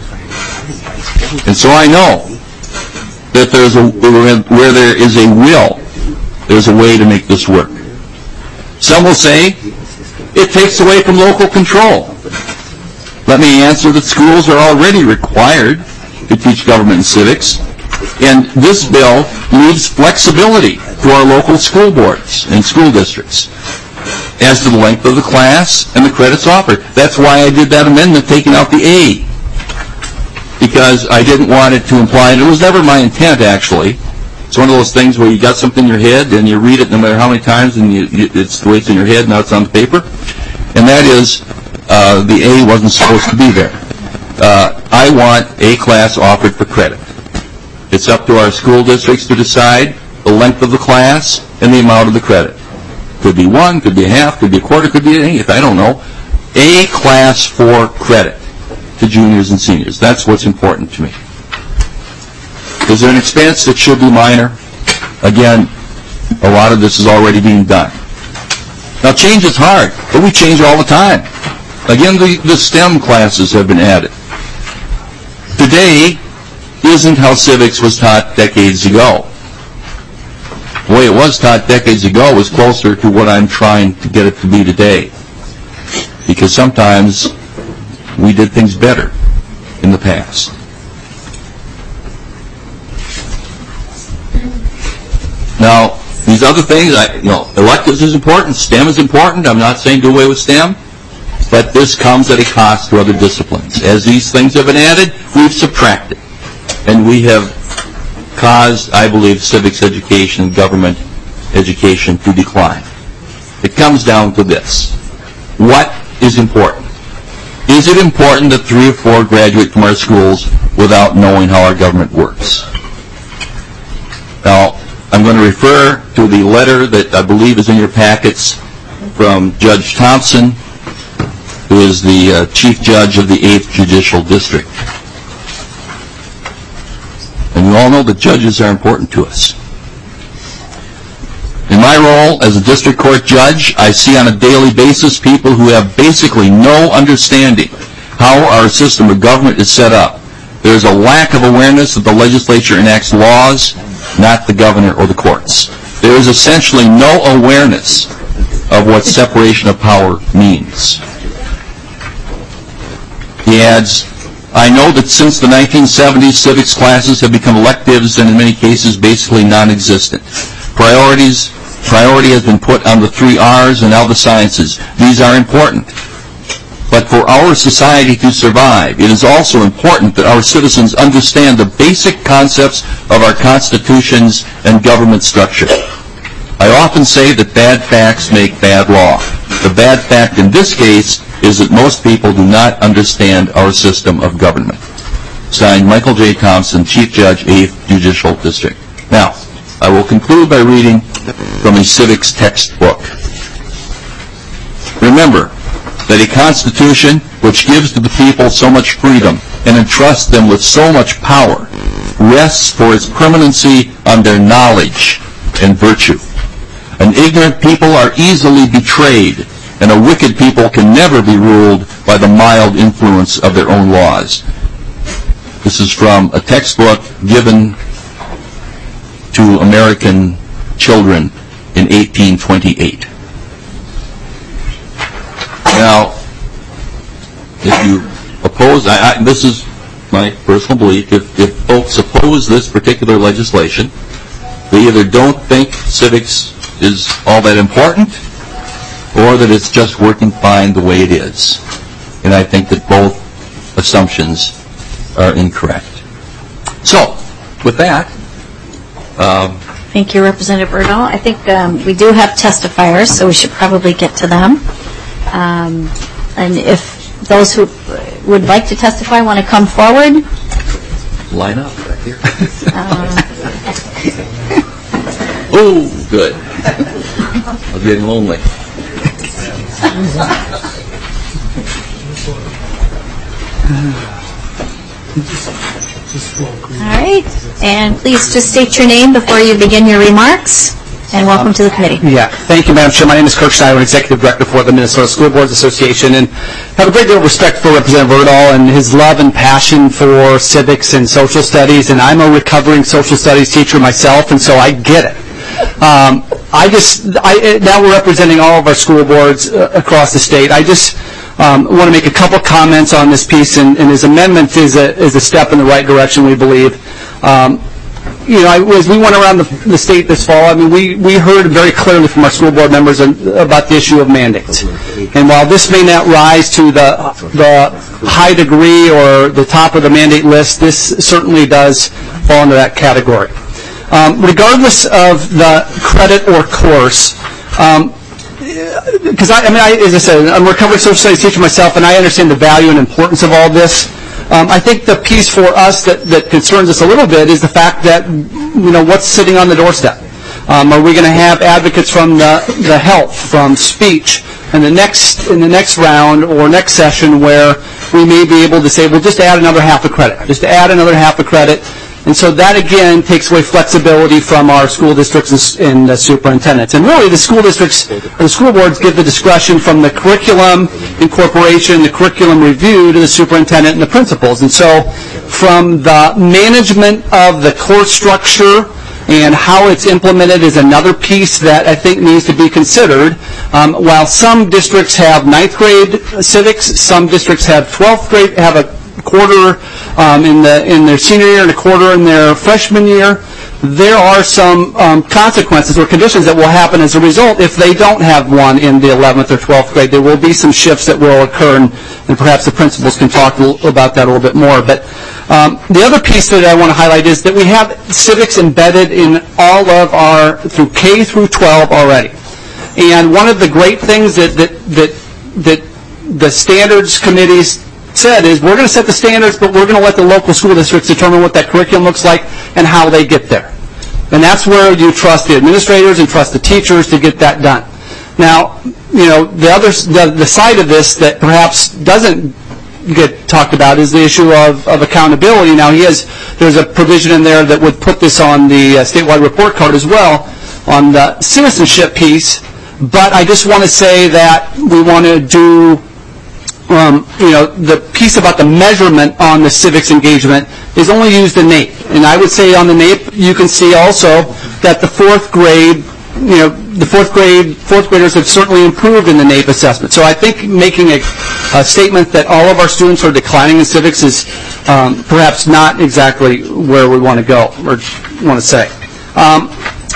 And so I know that there's a, where there is a will, there's a way to make this work. Some will say it takes away from local control. Let me answer that schools are already required to teach government and civics, and this bill leaves flexibility to our local school boards and school districts as to the length of the class and the credits offered. That's why I did that amendment, taking out the A, because I didn't want it to imply, and it was never my intent actually. It's one of those things where you got something in your head and you read it no matter how many times, and you, you, it's the way it's in your head, now it's on the paper. And that is, uh, the A wasn't supposed to be there. Uh, I want A class offered for credit. It's up to our school districts to decide the length of the class and the amount of the credit. Could be one, could be a half, could be a quarter, could be an eighth, I don't know. A class for credit to juniors and seniors. That's what's important to me. Is there an expense that should be minor? Again, a lot of this is already being done. Now, change is hard, but we change all the time. Again, the, the STEM classes have been added. Today isn't how civics was taught decades ago. The way it was taught decades ago was closer to what I'm trying to get it to be today. Because sometimes we did things better in the past. Now, these other things, I, you know, electives is important, STEM is important. I'm not saying do away with STEM, but this comes at a cost to other disciplines. As these things have been added, we've subtracted. And we have caused, I believe, civics education and government education to decline. It comes down to this. What is important? Is it important that three or four graduate from our schools without knowing how our government works? Now, I'm going to refer to the letter that I believe is in your packets from Judge Thompson, who is the uh, Chief Judge of the eighth Judicial District. And we all know that judges are important to us. In my role as a district court judge, I see on a daily basis people who have basically no understanding how our system of government is set up. There's a lack of awareness that the legislature enacts laws, not the governor or the courts. There is essentially no awareness of what separation of power means. He adds, I know that since the nineteen seventies, civics classes have become electives and in many cases basically non-existent. Priorities, priority has been put on the three R's and now the sciences. These are important. But for our society to survive, it is also important that our citizens understand the basic concepts of our constitutions and government structure. I often say that bad facts make bad law. The bad fact in this case is that most people do not understand our system of government. Signed, Michael J. Thompson, Chief Judge, eighth Judicial District. Now, I will conclude by reading from a civics textbook. Remember that a constitution which gives to the people so much freedom and entrusts them with so much power rests for its permanency on their knowledge and virtue. An ignorant people are easily betrayed, and a wicked people can never be ruled by the mild influence of their own laws. This is from a textbook given to American children in eighteen twenty-eight. Now, if you oppose, I, I, this is my personal belief, if, if folks oppose this particular legislation, they either don't think civics is all that important, or that it's just working fine the way it is. And I think that both assumptions are incorrect. So, with that, um, Thank you, Representative Erdahl. I think um, we do have testifiers, so we should probably get to them. Um, and if those who would like to testify want to come forward. Line up right here. Uh, Oh, good. I was getting lonely. All right. And please just state your name before you begin your remarks. And welcome to the committee. Yeah, thank you, Madam Chair. My name is Kirk Schneider, Executive Director for the Minnesota School Boards Association, and have a great deal of respect for Representative Erdahl and his love and passion for civics and social studies. And I'm a recovering social studies teacher myself, and so I get it. Um, I just, I, now we're representing all of our school boards uh, across the state. I just um, want to make a couple comments on this piece, and, and his amendment is a, is a step in the right direction, we believe. Um, you know, I, as we went around the, the state this fall, I mean, we, we heard very clearly from our school board members about the issue of mandates. And while this may not rise to the, the high degree or the top of the mandate list, this certainly does fall into that category. Um, regardless of the credit or course, because um, I, I mean, I, as I said, I'm a recovering social studies teacher myself, and I understand the value and importance of all this. Um, I think the piece for us that, that concerns us a little bit is the fact that, you know, what's sitting on the doorstep. Um, are we going to have advocates from the, the health, from speech, in the next in the next round or next session where we may be able to say, well, just add another half a credit, just add another half a credit. And so that, again, takes away flexibility from our school districts and, and uh, superintendents. And really, the school districts, or the school boards, give the discretion from the curriculum incorporation, the curriculum review, to the superintendent and the principals. And so from the management of the course structure and how it's implemented is another piece that I think needs to be considered. Um, while some districts have ninth grade civics, some districts have twelfth grade, have a quarter um, in the in their senior year and a quarter in their freshman year, there are some um, consequences or conditions that will happen as a result if they don't have one in the eleventh or twelfth grade. There will be some shifts that will occur, and, and perhaps the principals can talk about that a little bit more. But um, the other piece that I want to highlight is that we have civics embedded in all of our, through K through twelve already. And one of the great things that that that, that the standards committees said is we're going to set the standards, but we're going to let the local school districts determine what that curriculum looks like and how they get there. And that's where you trust the administrators and trust the teachers to get that done. Now, you know, the other the, the side of this that perhaps doesn't get talked about is the issue of, of accountability. Now, he has there's a provision in there that would put this on the uh, statewide report card as well. on the citizenship piece, but I just want to say that we want to do, um, you know, the piece about the measurement on the civics engagement is only used in NAEP. And I would say on the NAEP, you can see also that the fourth grade, you know, the fourth grade, fourth graders have certainly improved in the NAEP assessment. So I think making a, a statement that all of our students are declining in civics is um, perhaps not exactly where we want to go or want to say. Um,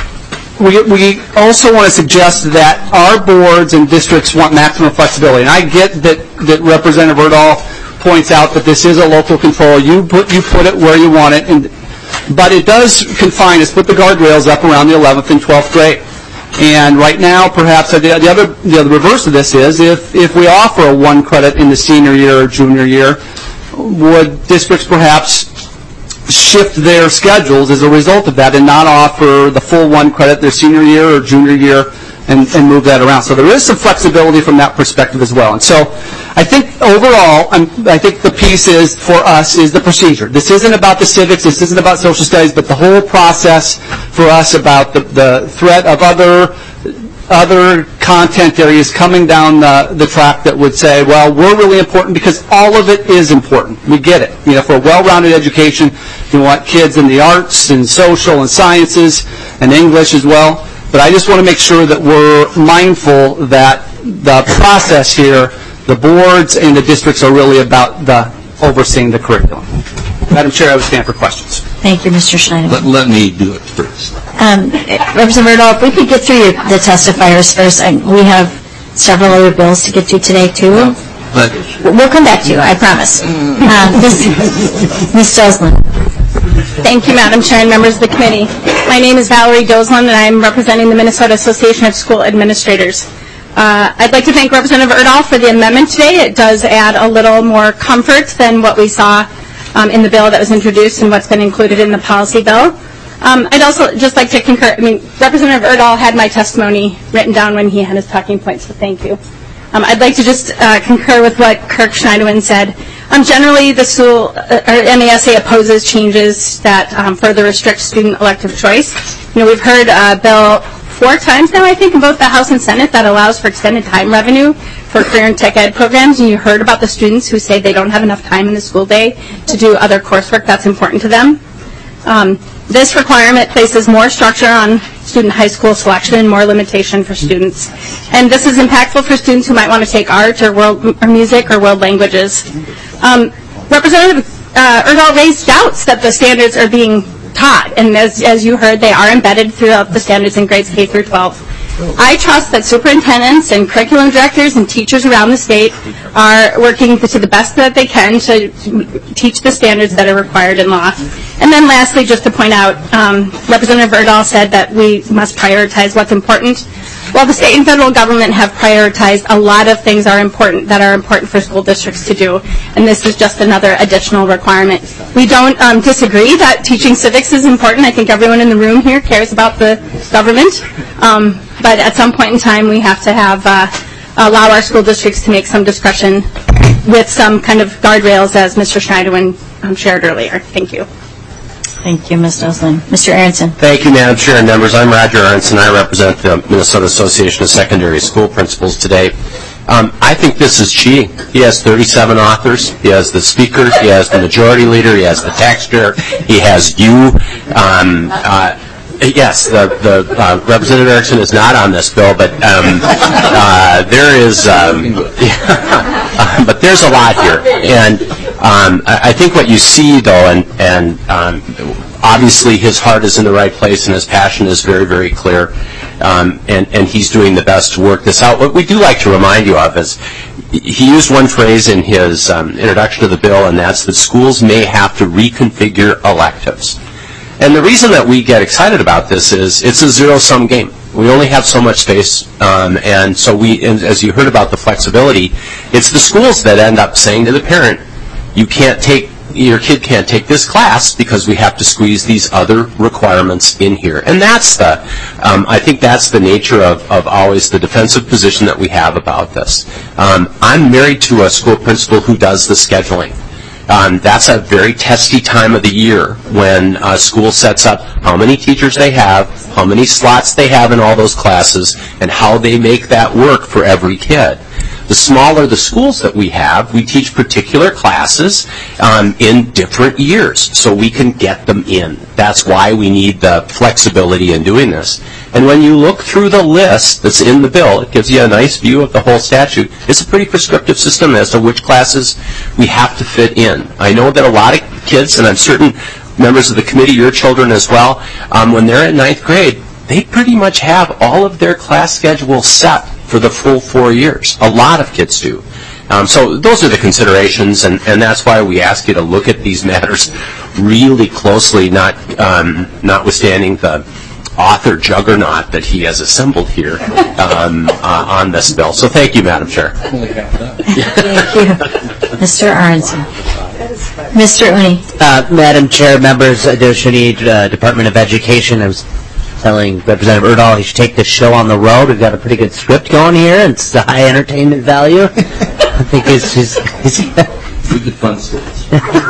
we, we also want to suggest that our boards and districts want maximum flexibility. And I get that, that Representative Erdahl points out that this is a local control. You put, you put it where you want it. And, but it does confine us, put the guardrails up around the eleventh and twelfth grade. And right now, perhaps the, the other the other reverse of this is if, if we offer a one credit in the senior year or junior year, would districts perhaps shift their schedules as a result of that and not offer the full one credit their senior year or junior year and, and move that around? So there is some flexibility from that perspective as well. And so I think overall, I'm, I think the piece is for us is the procedure. This isn't about the civics, this isn't about social studies, but the whole process for us about the, the threat of other other content areas coming down the, the track that would say, well, we're really important because all of it is important. We get it. You know, for a well-rounded education, you want kids in the arts and social and sciences and English as well. But I just want to make sure that we're mindful that the process here, the boards and the districts are really about the overseeing the curriculum. Madam Chair, I would stand for questions. Thank you, Mister Schneider. Let, let me do it first. Um, Representative Erdahl, if we could get through your, the testifiers first. I, we have several other bills to get to today, too. But we'll come back to you, I promise. Um, Miz Doslin. Thank you, Madam Chair and members of the committee. My name is Valerie Doslin, and I'm representing the Minnesota Association of School Administrators. Uh, I'd like to thank Representative Erdahl for the amendment today. It does add a little more comfort than what we saw um, in the bill that was introduced and what's been included in the policy bill. Um, I'd also just like to concur. I mean, Representative Erdahl had my testimony written down when he had his talking points, so thank you. Um, I'd like to just uh, concur with what Kirk Schneiderman said. Um, generally, the school, uh, or M A S A opposes changes that um, further restrict student elective choice. You know, we've heard a bill four times now, I think, in both the House and Senate that allows for extended time revenue for career and tech ed programs. And you heard about the students who say they don't have enough time in the school day to do other coursework that's important to them. Um, this requirement places more structure on student high school selection and more limitation for students. And this is impactful for students who might want to take art or world or music or world languages. Um, Representative uh, Erdahl raised doubts that the standards are being taught, and as, as you heard, they are embedded throughout the standards in grades K through twelve. I trust that superintendents and curriculum directors and teachers around the state are working to the best that they can to teach the standards that are required in law. And then lastly, just to point out, um, Representative Erdahl said that we must prioritize what's important. Well, the state and federal government have prioritized a lot of things are important that are important for school districts to do, and this is just another additional requirement. We don't um, disagree that teaching civics is important. I think everyone in the room here cares about the government, um, but at some point in time we have to have uh, allow our school districts to make some discretion with some kind of guardrails, as Mister Schneiderman um, shared earlier. Thank you. Thank you, Miz Doslin. Mister Aronson. Thank you, Madam Chair and members. I'm Roger Aronson. I represent the Minnesota Association of Secondary School Principals today. Um, I think this is cheating. He has thirty-seven authors. He has the speaker. He has the majority leader. He has the taxpayer. He has you. Um, uh, yes, the, the uh, Representative Erickson is not on this bill, but um, uh, there is, um, yeah, but there's a lot here. And Um, I think what you see, though, and, and um, obviously his heart is in the right place and his passion is very, very clear, um, and, and he's doing the best to work this out. What we do like to remind you of is he used one phrase in his um, introduction to the bill, and that's that schools may have to reconfigure electives. And the reason that we get excited about this is it's a zero-sum game. We only have so much space, um, and so we, and as you heard about the flexibility, it's the schools that end up saying to the parent, you can't take, your kid can't take this class because we have to squeeze these other requirements in here. And that's the, um, I think that's the nature of, of always the defensive position that we have about this. Um, I'm married to a school principal who does the scheduling. Um, that's a very testy time of the year when uh, school sets up how many teachers they have, how many slots they have in all those classes, and how they make that work for every kid. The smaller the schools that we have, we teach particular classes um, in different years so we can get them in. That's why we need the flexibility in doing this. And when you look through the list that's in the bill, it gives you a nice view of the whole statute. It's a pretty prescriptive system as to which classes we have to fit in. I know that a lot of kids, and I'm certain members of the committee, your children as well, um, when they're in ninth grade, they pretty much have all of their class schedules set for the full four years. A lot of kids do. Um, so those are the considerations, and, and that's why we ask you to look at these matters really closely, not um, notwithstanding the author juggernaut that he has assembled here um, uh, on this bill. So thank you, Madam Chair. Thank you. Mister Aronson. Mister Uni. Uh, Madam Chair, members, Ado Shuni, uh, Department of Education. I was telling Representative Erdahl he should take this show on the road. We've got a pretty good script going here, and it's a high entertainment value. I think it's just... It's, we did fun stories.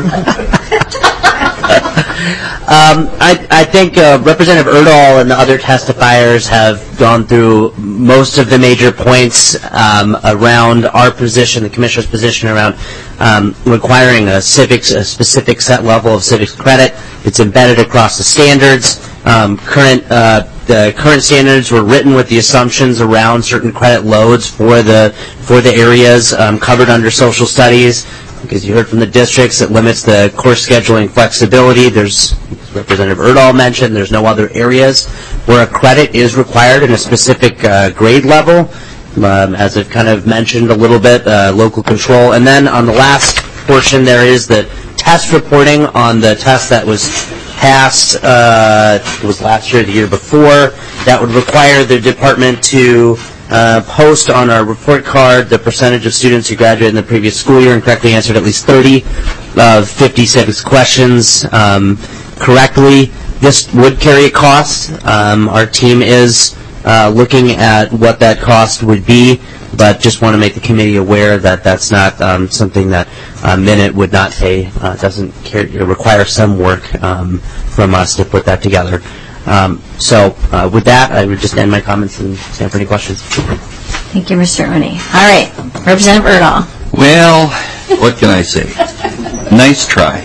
Um, I, I think uh, Representative Erdahl and the other testifiers have gone through most of the major points um, around our position, the Commissioner's position around um, requiring a civics, a specific set level of civics credit. It's embedded across the standards. Um, current uh, the current standards were written with the assumptions around certain credit loads for the for the areas um, covered under social studies. Because you heard from the districts, it limits the course scheduling flexibility. There's, as Representative Erdahl mentioned, there's no other areas where a credit is required in a specific uh, grade level. Um, as I've kind of mentioned a little bit, uh, local control. And then on the last portion, there is the test reporting on the test that was passed, uh, it was last year, the year before. That would require the department to Uh, post on our report card the percentage of students who graduated in the previous school year and correctly answered at least thirty of fifty-six questions um, correctly. This would carry a cost. Um, our team is uh, looking at what that cost would be, but just want to make the committee aware that that's not um, something that uh, Minute would not pay. Uh, doesn't carry, require some work um, from us to put that together. Um, so uh, with that, I would just end my comments and stand for any questions. Thank you, Mister Uni. All right, Representative Erdahl. Well, what can I say? Nice try.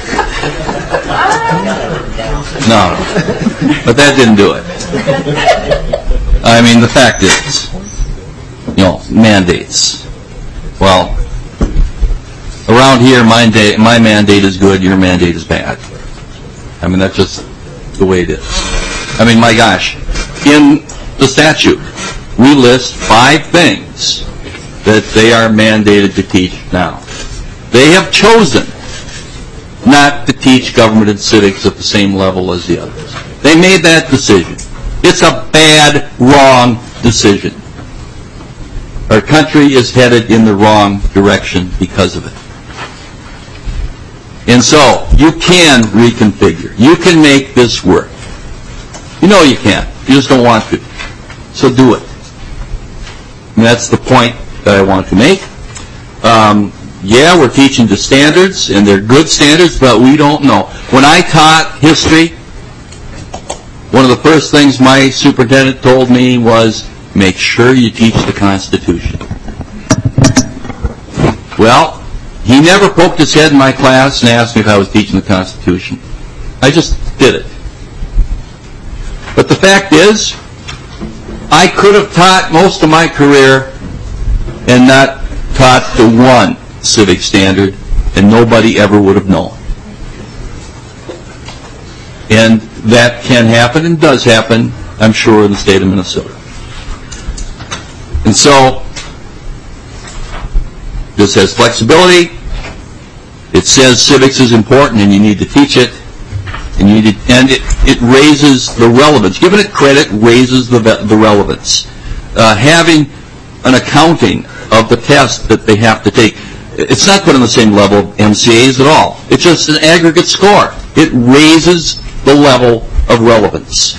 No, but that didn't do it. I mean, the fact is, you know, mandates. Well, around here, my, da- my mandate is good, your mandate is bad. I mean, that's just the way it is. I mean, my gosh, in the statute, we list five things that they are mandated to teach now. They have chosen not to teach government and civics at the same level as the others. They made that decision. It's a bad, wrong decision. Our country is headed in the wrong direction because of it. And so, you can reconfigure. You can make this work. You know you can. You just don't want to. So do it. And that's the point that I want to make. Um, yeah, we're teaching the standards, and they're good standards, but we don't know. When I taught history, one of the first things my superintendent told me was, make sure you teach the Constitution. Well, he never poked his head in my class and asked me if I was teaching the Constitution. I just did it. But the fact is, I could have taught most of my career and not taught the one civic standard, and nobody ever would have known. And that can happen and does happen, I'm sure, in the state of Minnesota. And so, this has flexibility. It says civics is important and you need to teach it. And, you need to, and it, it raises the relevance. Giving it credit raises the, the relevance. Uh, having an accounting of the test that they have to take, it's not put on the same level of M C As at all. It's just an aggregate score. It raises the level of relevance.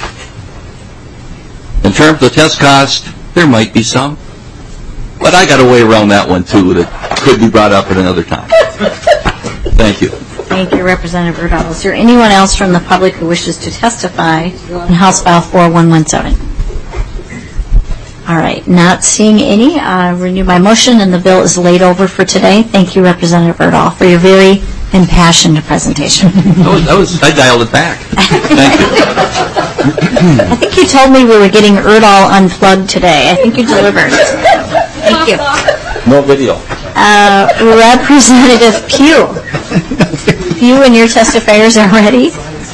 In terms of the test cost, there might be some. But I got a way around that one, too, that could be brought up at another time. Thank you. Thank you, Representative Erdahl. Is there anyone else from the public who wishes to testify in House File four one one seven? All right, not seeing any. I renew my motion, and the bill is laid over for today. Thank you, Representative Erdahl, for your very impassioned presentation. That was, that was, I dialed it back. Thank you. I think you told me we were getting Erdahl unplugged today. I think you delivered. Thank you. No video. Uh, Representative Pugh. Pugh and your testifiers are ready.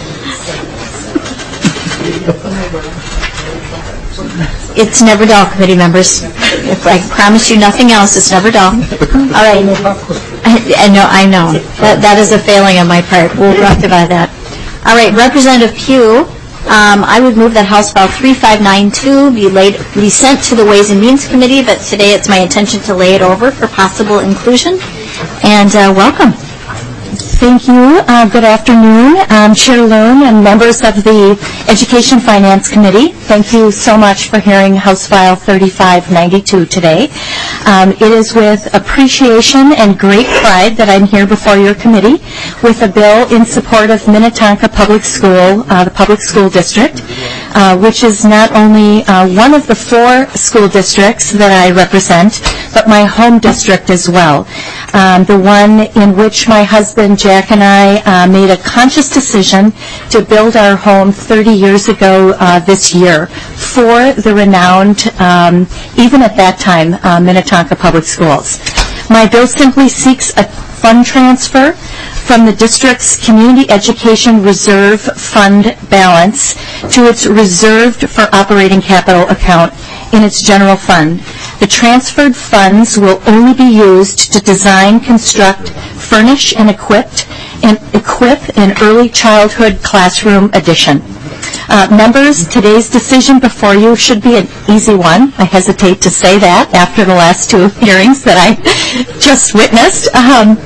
It's never dull, committee members. If I promise you nothing else, it's never dull. All right. I, I know, I know. That, that is a failing on my part. We'll rectify that. All right, Representative Pugh, um, I would move that House File three five nine two be, laid, be sent to the Ways and Means Committee, but today it's my intention to lay it over for possible inclusion. And uh, welcome. Thank you. Uh, good afternoon, um, Chair Loon and members of the Education Finance Committee. Thank you so much for hearing House File thirty-five ninety-two today. Um, it is with appreciation and great pride that I'm here before your committee with a bill in support of Minnetonka Public School, uh, the public school district, uh, which is not only uh, one of the four school districts that I represent, but my home district as well. Um, the one in which my husband Jack and I uh, made a conscious decision to build our home thirty years ago uh, this year for the renowned, um, even at that time, uh, Minnetonka Public Schools. My bill simply seeks a fund transfer from the district's Community Education Reserve Fund balance to its reserved for operating capital account in its general fund. The transferred funds will only be used to design, construct, furnish, and equip, and equip an early childhood classroom addition. Uh, members, today's decision before you should be an easy one. I hesitate to say that after the last two hearings that I just witnessed. Um,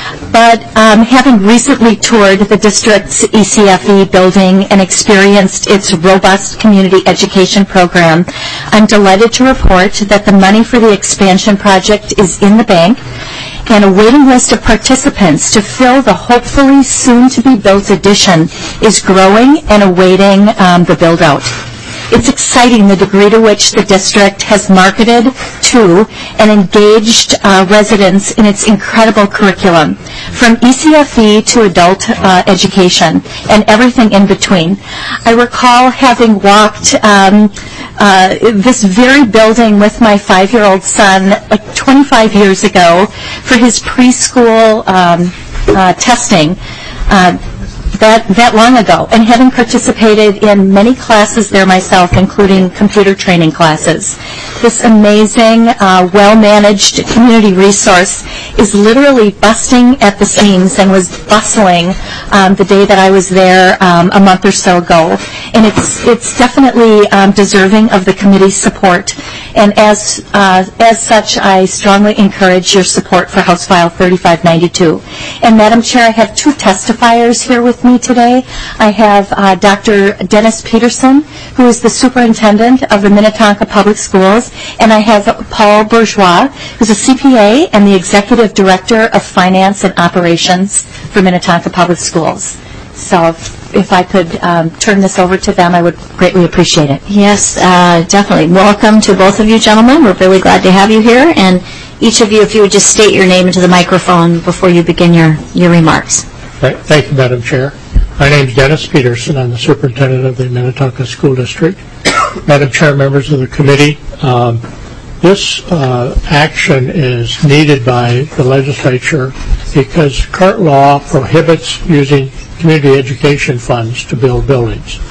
But um, having recently toured the district's E C F E building and experienced its robust community education program, I'm delighted to report that the money for the expansion project is in the bank, and a waiting list of participants to fill the hopefully soon-to-be-built addition is growing and awaiting um, the build-out. It's exciting the degree to which the district has marketed to and engaged uh, residents in its incredible curriculum, from E C F E to adult uh, education and everything in between. I recall having walked um, uh, this very building with my five-year-old son like twenty-five years ago for his preschool um, uh, testing. Uh, That, that long ago, and having participated in many classes there myself, including computer training classes. This amazing, uh, well-managed community resource is literally busting at the seams and was bustling um, the day that I was there um, a month or so ago. And it's it's definitely um, deserving of the committee's support. And as uh, as such, I strongly encourage your support for House File thirty-five ninety-two. And Madam Chair, I have two testifiers here with me today. I have uh, Doctor Dennis Peterson, who is the superintendent of the Minnetonka Public Schools, and I have Paul Bourgeois, who's a C P A and the executive director of finance and operations for Minnetonka Public Schools. So if, if I could um, turn this over to them, I would greatly appreciate it. Yes, uh, definitely. Welcome to both of you gentlemen. We're really glad to have you here. And each of you, if you would just state your name into the microphone before you begin your, your remarks. Thank you, Madam Chair. My name is Dennis Peterson. I'm the superintendent of the Minnetonka School District. Madam Chair, members of the committee, um, this uh, action is needed by the legislature because current law prohibits using community education funds to build buildings.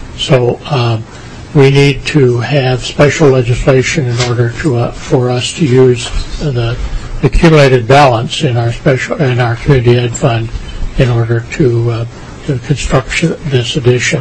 So um, we need to have special legislation in order to uh, for us to use the accumulated balance in our special in our community ed fund in order to, uh, to construct this addition.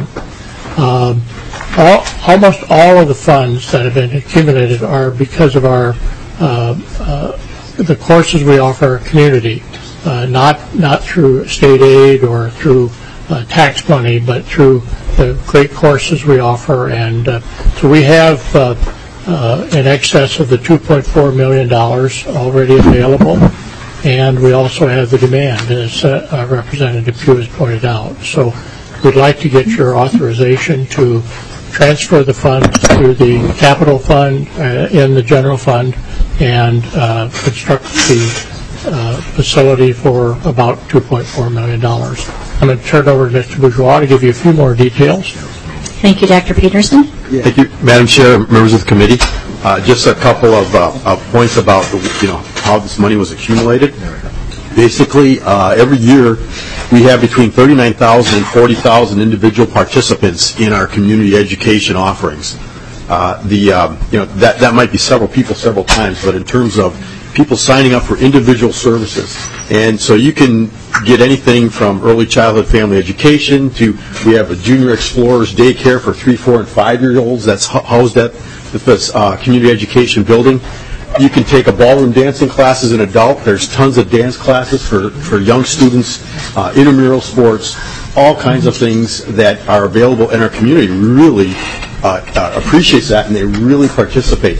Um, all, almost all of the funds that have been accumulated are because of our uh, uh, the courses we offer our community, uh, not not through state aid or through uh, tax money, but through the great courses we offer. And uh, so we have uh, uh, in excess of the two point four million dollars already available. and we also have the demand, as uh, Representative Pugh has pointed out. So we'd like to get your authorization to transfer the funds to the capital fund uh, in the general fund and uh, construct the uh, facility for about two point four million dollars. I'm going to turn it over to Mister Bourgeois to give you a few more details. Thank you, Doctor Peterson. Thank you, Madam Chair, members of the committee. Uh, just a couple of uh, uh, points about the, you know how this money was accumulated. Basically, uh, every year we have between thirty-nine thousand and forty thousand individual participants in our community education offerings. Uh, the um, you know that that might be several people several times, but in terms of people signing up for individual services, and so you can get anything from early childhood family education to we have a Junior Explorers daycare for three, four, and five-year-olds that's housed at this uh, community education building. You can take a ballroom dancing class as an adult. There's tons of dance classes for, for young students, uh, intramural sports, all kinds of things that are available in our community. Really uh, uh, appreciates that, and they really participate.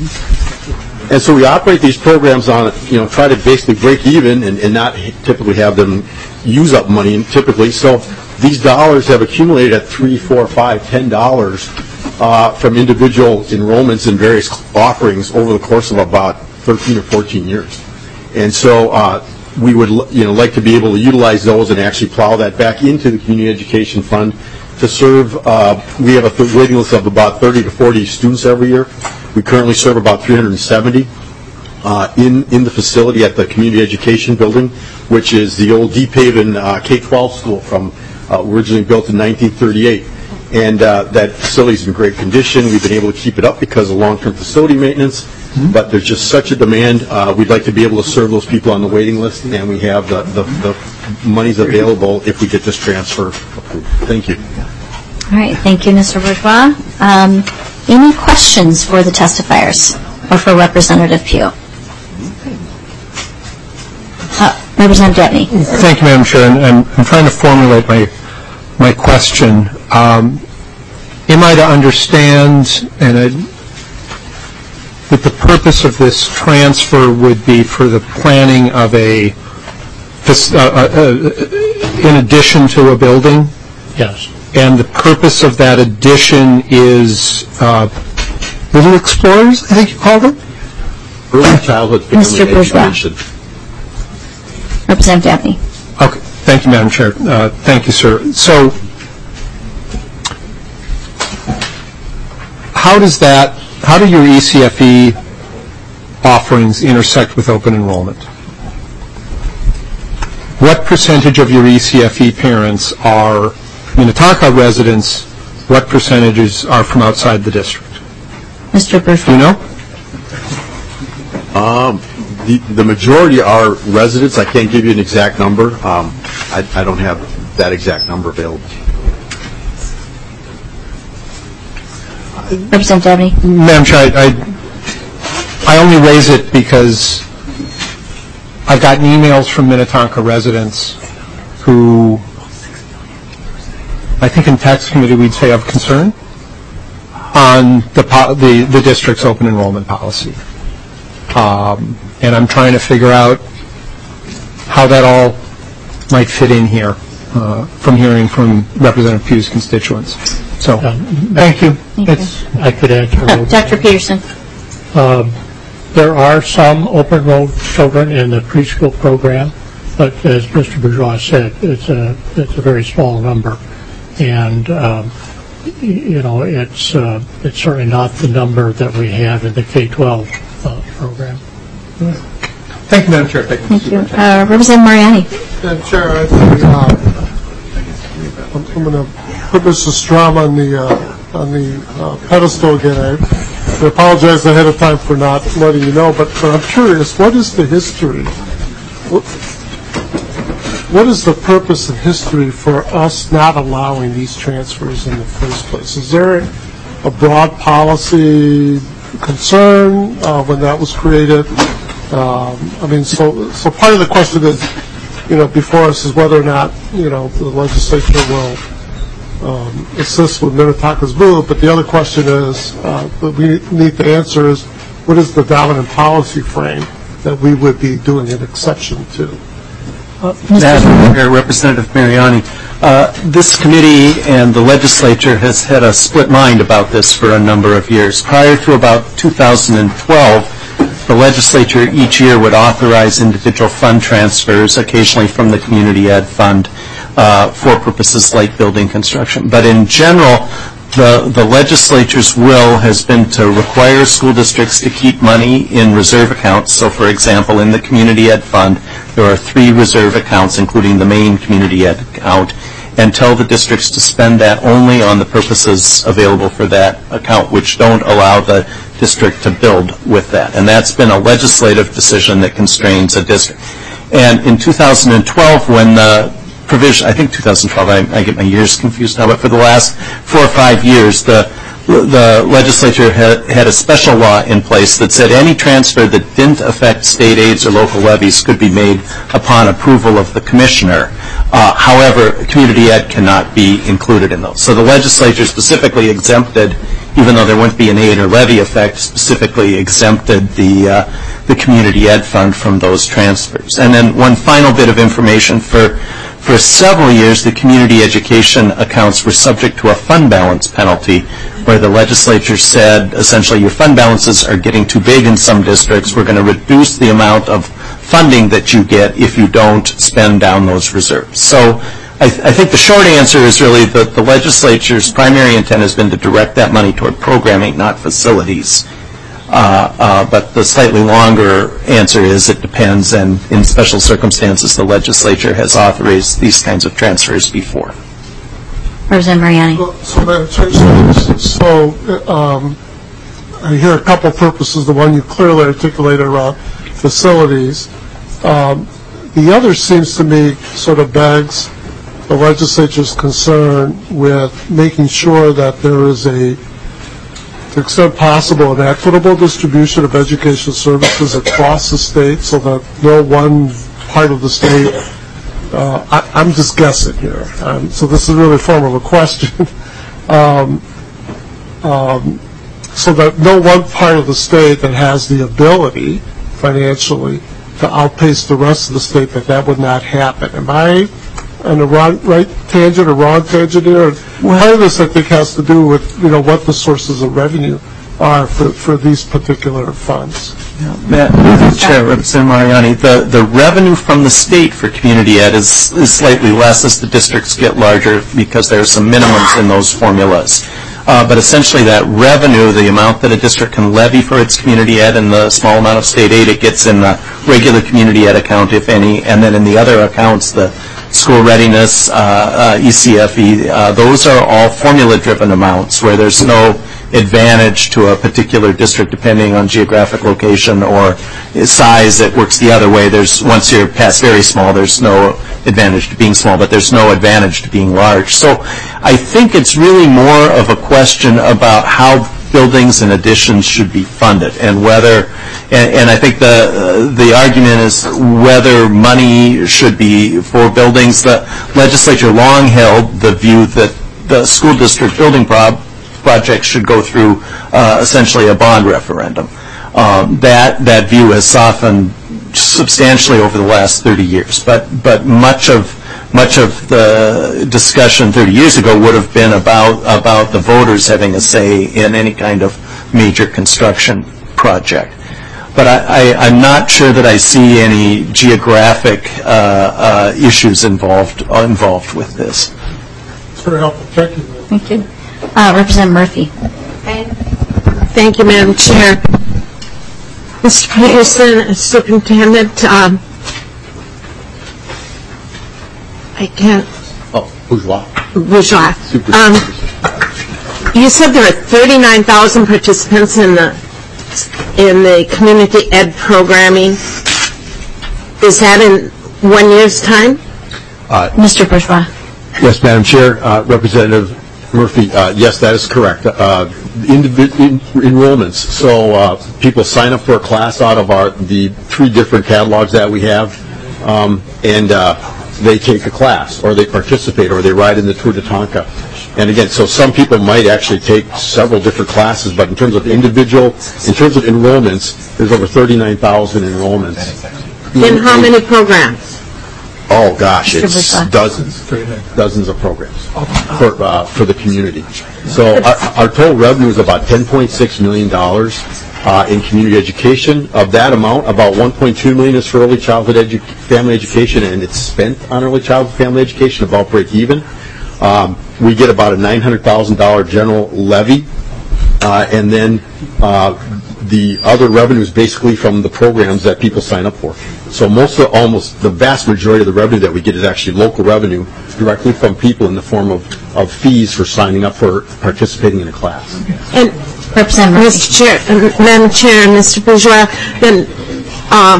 And so we operate these programs on, you know, try to basically break even and, and not typically have them use up money typically. So these dollars have accumulated at three, four, five, ten dollars uh, from individual enrollments in various offerings over the course of about thirteen or fourteen years. And so uh, we would, you know, like to be able to utilize those and actually plow that back into the community education fund to serve. Uh, we have a th- waiting list of about thirty to forty students every year. We currently serve about three hundred seventy uh, in, in the facility at the community education building, which is the old Deep Haven uh, K twelve school from uh, originally built in nineteen thirty-eight. And uh, that facility is in great condition. We've been able to keep it up because of long-term facility maintenance, mm-hmm. but there's just such a demand. Uh, we'd like to be able to serve those people on the waiting list, and we have the, the, the monies available if we get this transfer approved. Thank you. All right, thank you, Mister Bourgeois. Um, any questions for the testifiers or for Representative Pugh? Uh, Representative Dabney. Thank you, Madam Chair. And I'm, I'm trying to formulate my my question. Um, am I to understand and I, that the purpose of this transfer would be for the planning of a, this, uh, uh, in addition to a building? Yes. And the purpose of that addition is uh, Little Explorers, I think you called it? Early childhood family Mister Bourgeois. education. Representative Dabney. Okay. Thank you, Madam Chair. Uh, thank you, sir. So, how does that, how do your E C F E offerings intersect with open enrollment? What percentage of your E C F E parents are Minnetonka residents? What percentages are from outside the district? Mister Bourgeois. Do you know? Um, the, the majority are residents. I can't give you an exact number. Um, I, I don't have that exact number available. Representative Dabney. Madam Chair, I, I only raise it because I've gotten emails from Minnetonka residents who, I think in tax committee we'd say of concern on the the, the district's open enrollment policy. Um, and I'm trying to figure out how that all might fit in here uh, from hearing from Representative Pugh's constituents. So, Um, thank you. Thank It's, you. I could answer a Uh, little. Doctor Peterson. Um, there are some open enrolled children in the preschool program, but as Mister Bourgeois said, it's a it's a very small number, and um, y- you know it's uh, it's certainly not the number that we have in the K twelve uh, program. thank you, Madam Chair. Thank you. Thank you. Uh, Representative Mariani. Madam Chair, I think, uh, I'm, I'm going to put Mister Strom on the uh, on the uh, pedestal again. I, I apologize ahead of time for not letting you know, but, but I'm curious. What is the history? What, what is the purpose and history for us not allowing these transfers in the first place? Is there a broad policy concern uh, when that was created? Um, I mean, so so part of the question is, you know, before us is whether or not, you know, the legislature will um, assist with Minnetonka's move. But the other question is, uh, that we need to answer is, what is the dominant policy frame that we would be doing an exception to. Madam Chair, Representative Mariani, uh, this committee and the legislature has had a split mind about this for a number of years. Prior to about two thousand twelve, the legislature each year would authorize individual fund transfers, occasionally from the Community Ed Fund, uh, for purposes like building construction. But in general, the, the legislature's will has been to require school districts to keep money in reserve accounts. So, for example, in the Community Ed Fund, there are three reserve accounts, including the main Community Ed account, and tell the districts to spend that only on the purposes available for that account, which don't allow the district to build with that. And that's been a legislative decision that constrains a district. And in two thousand twelve, when the provision, I think two thousand twelve, I, I get my years confused now, but for the last four or five years, the the legislature had, had a special law in place that said any transfer that didn't affect state aids or local levies could be made upon approval of the commissioner. Uh, however, community ed cannot be included in those. So the legislature specifically exempted, even though there wouldn't be an aid or levy effect, specifically exempted the uh, the community ed fund from those transfers. And then one final bit of information: for for several years, the community education accounts were subject to a fund balance penalty, where the legislature said, essentially, your fund balances are getting too big in some districts. We're going to reduce the amount of funding that you get if you don't spend down those reserves. So I, th- I think the short answer is really that the legislature's primary intent has been to direct that money toward programming, not facilities. Uh, uh, but the slightly longer answer is it depends, and in special circumstances, the legislature has authorized these kinds of transfers before. Representative Mariani. Well, so, Madam Chair, so um, I hear a couple purposes. The one you clearly articulated around facilities. Um, the other seems to me sort of begs the legislature's concern with making sure that there is a, to the extent possible, an equitable distribution of education services across the state, so that no one part of the state, uh, I, I'm just guessing here, um, so this is really a form of a question, um, um, so that no one part of the state that has the ability financially to outpace the rest of the state, that that would not happen. Am I on the wrong, right tangent or wrong tangent here? Part of this, I think, has to do with, you know, what the sources of revenue are for, for these particular funds. Yeah, Madam Chair, Representative Mariani, the, the revenue from the state for community ed is, is slightly less as the districts get larger, because there are some minimums in those formulas. Uh, but essentially that revenue, the amount that a district can levy for its community ed and the small amount of state aid it gets in the regular community ed account, if any, and then in the other accounts, the school readiness, uh, uh, E C F E, uh, those are all formula-driven amounts where there's no advantage to a particular district depending on geographic location or size. It works the other way. There's, once you're past very small, there's no advantage to being small, but there's no advantage to being large. So I think it's really more of a question about how buildings and additions should be funded, and whether, and, and I think the uh, the argument is whether money should be for buildings. The legislature long held the view that the school district building prob projects should go through uh, essentially a bond referendum. Um, that that view has softened substantially over the last thirty years, but but much of much of the discussion thirty years ago would have been about about the voters having a say in any kind of major construction project. But I, I, I'm not sure that I see any geographic uh, uh, issues involved uh, involved with this. It's very helpful. Thank you. Thank you. Uh, Representative Murphy. Thank you, Madam Chair. Mister Peterson, Superintendent, um, I can't. Oh, bourgeois. Bourgeois. Um, you said there are thirty-nine thousand participants in the in the community ed programming. Is that in one year's time? Uh, Mister Bourgeois. Yes, Madam Chair, uh, Representative Murphy. Uh, yes, that is correct. Uh, individ- in- enrollments. So uh, people sign up for a class out of our the three different catalogs that we have, um, and uh, they take a class, or they participate, or they ride in the Tour de Tonka. And again, so some people might actually take several different classes, but in terms of individual, in terms of enrollments, there's over thirty-nine thousand enrollments. In how many programs? Oh gosh, it's dozens, dozens of programs for uh, for the community. So our, our total revenue is about ten point six million dollars uh, in community education. Of that amount, about one point two million dollars is for early childhood edu- family education, and it's spent on early childhood family education, about break even. Um, we get about a nine hundred thousand dollars general levy, uh, and then uh, the other revenue is basically from the programs that people sign up for. So most of, almost the vast majority of the revenue that we get is actually local revenue directly from people in the form of, of fees for signing up for participating in a class. And Representative Mister Chair, uh, Madam Chair, and Mister Bourgeois, then uh,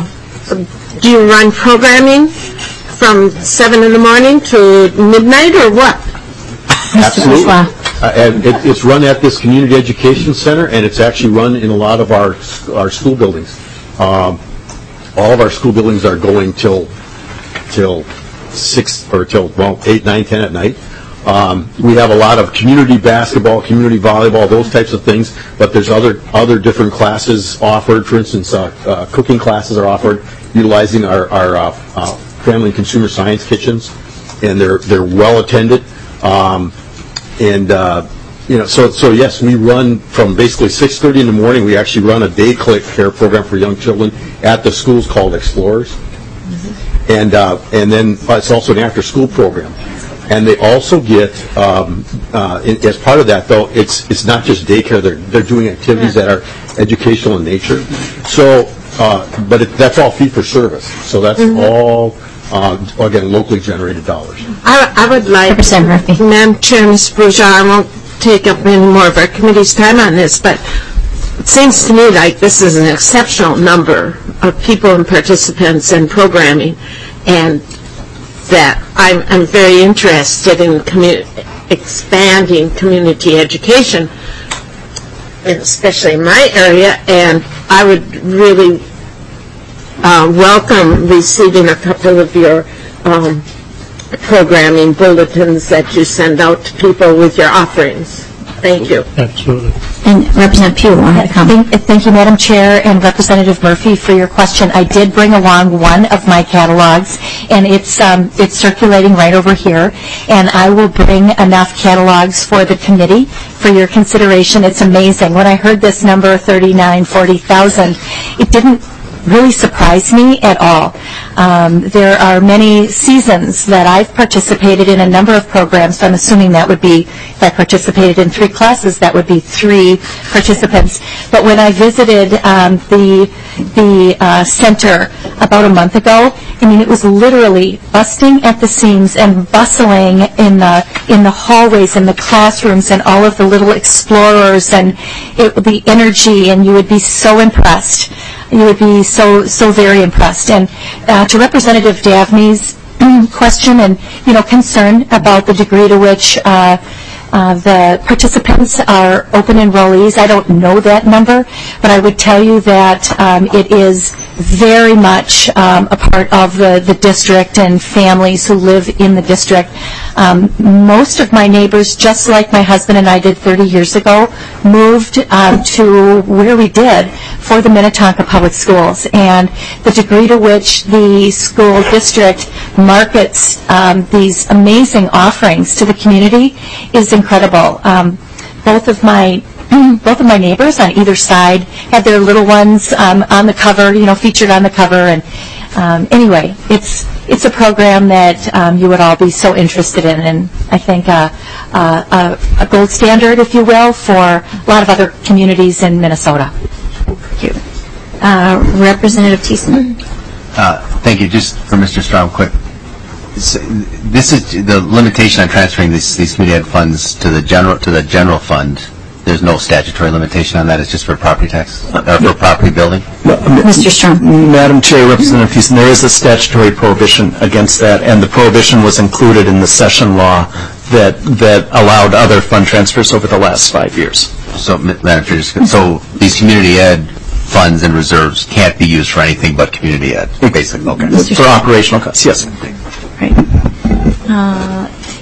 do you run programming from seven in the morning to midnight, or what? Absolutely. Uh, and it, it's run at this community education center, and it's actually run in a lot of our our school buildings. Um, all of our school buildings are going till till six or till well eight, nine, ten at night. Um, we have a lot of community basketball, community volleyball, those types of things. But there's other other different classes offered. For instance, uh, uh, cooking classes are offered utilizing our our uh, uh, family and consumer science kitchens, and they're they're well attended. Um, and uh, you know, so so yes, we run from basically six thirty in the morning. We actually run a day care program for young children at the schools called Explorers, mm-hmm. and uh, and then it's also an after-school program. And they also get, um, uh, in, as part of that, though, it's it's not just daycare. They're they're doing activities that are educational in nature. So, uh, but it, that's all fee for service. So that's mm-hmm. all. Uh, again, locally generated dollars. I, I would like, Madam Chair, Mister Bourgeois, I won't take up any more of our committee's time on this, but it seems to me like this is an exceptional number of people and participants in programming, and that I'm, I'm very interested in commu- expanding community education, especially in my area, and I would really Uh, welcome receiving a couple of your um, programming bulletins that you send out to people with your offerings. Thank you. Absolutely. And Representative Pugh wanted to comment. Thank, thank you, Madam Chair, and Representative Murphy, for your question. I did bring along one of my catalogs, and it's um, it's circulating right over here. And I will bring enough catalogs for the committee for your consideration. It's amazing. When I heard this number, thirty-nine, forty thousand, it didn't really surprised me at all. Um, there are many seasons that I've participated in a number of programs, so I'm assuming that would be, if I participated in three classes, that would be three participants. But when I visited um, the the uh, center about a month ago, I mean, it was literally busting at the seams and bustling in the in the hallways and the classrooms and all of the little explorers and it, the energy, and you would be so impressed. You would be so so very impressed. And uh, to Representative Davney's question and you know concern about the degree to which uh, uh, the participants are open enrollees, I don't know that number, but I would tell you that um, it is very much um, a part of the, the district and families who live in the district. Um, most of my neighbors, just like my husband and I did thirty years ago, moved um, to where we did for the Minnetonka Public Schools. And the degree to which the school district markets um, these amazing offerings to the community is incredible. Um, both of my both of my neighbors on either side had their little ones um, on the cover, you know, featured on the cover. And um, anyway, it's it's a program that um, you would all be so interested in, and I think uh, uh, a, a gold standard, if you will, for a lot of other communities in Minnesota. Thank you. Uh, Representative Thiessen. Uh, thank you. Just for Mister Strom, quick. So this is the limitation on transferring these these community ed funds to the general to the general fund. There's no statutory limitation on that. It's just for property tax or for property building. Mister Strom. Madam Chair, Representative Thiessen, there is a statutory prohibition against that, and the prohibition was included in the session law that that allowed other fund transfers over the last five years. So, Madam Chair, so these community ed funds and reserves can't be used for anything but community ed, basically. Okay. For operational costs, yes. Right. Uh,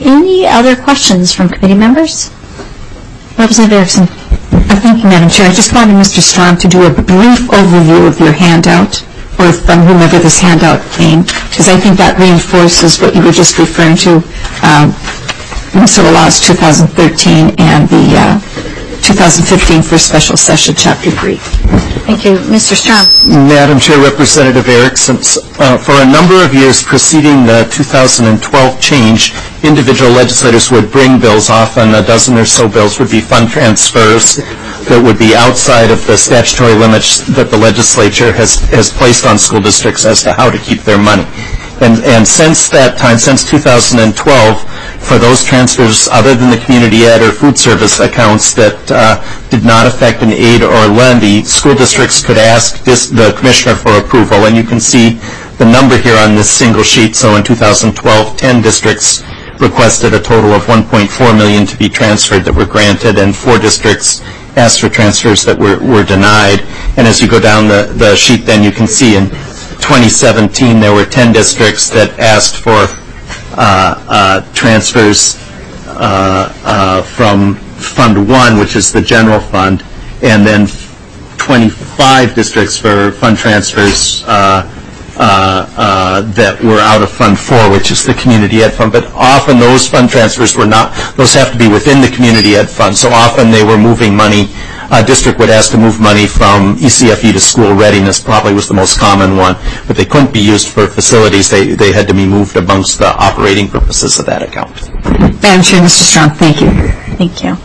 Any other questions from committee members? Representative Erickson. Uh, thank you, Madam Chair. I just wanted Mister Strom to do a brief overview of your handout, or from whomever this handout came, because I think that reinforces what you were just referring to, um, Minnesota Laws two thousand thirteen and the uh, two thousand fifteen First Special Session, Chapter three. Thank you. Mister Strom. Madam Chair, Representative Erickson, uh, for a number of years preceding the two thousand twelve change, individual legislators would bring bills. Often a dozen or so bills would be fund transfers that would be outside of the statutory limits that the legislature has, has placed on school districts as to how to keep their money. And, and since that time, since two thousand twelve, for those transfers other than the community ed or food service accounts that uh, did not affect an aid or levy, school districts could ask this, the commissioner for approval. And you can see the number here on this single sheet. So in two thousand twelve, ten districts requested a total of one point four million dollars to be transferred that were granted, and four districts asked for transfers that were, were denied. And as you go down the, the sheet, then you can see in twenty seventeen there were ten districts that asked for uh, uh, transfers uh, uh, from Fund one, which is the general fund, and then twenty-five districts for fund transfers uh, uh, uh, that were out of Fund four, which is the community ed fund. But often those fund transfers were not, those have to be within the community ed fund. So often they were moving money. A district would ask to move money from E C F E to school readiness, probably was the most common one, but they couldn't be used for facilities. They, they had to be moved amongst the operating purposes of that account. Madam Chair, Mister Strong, thank you. Thank you.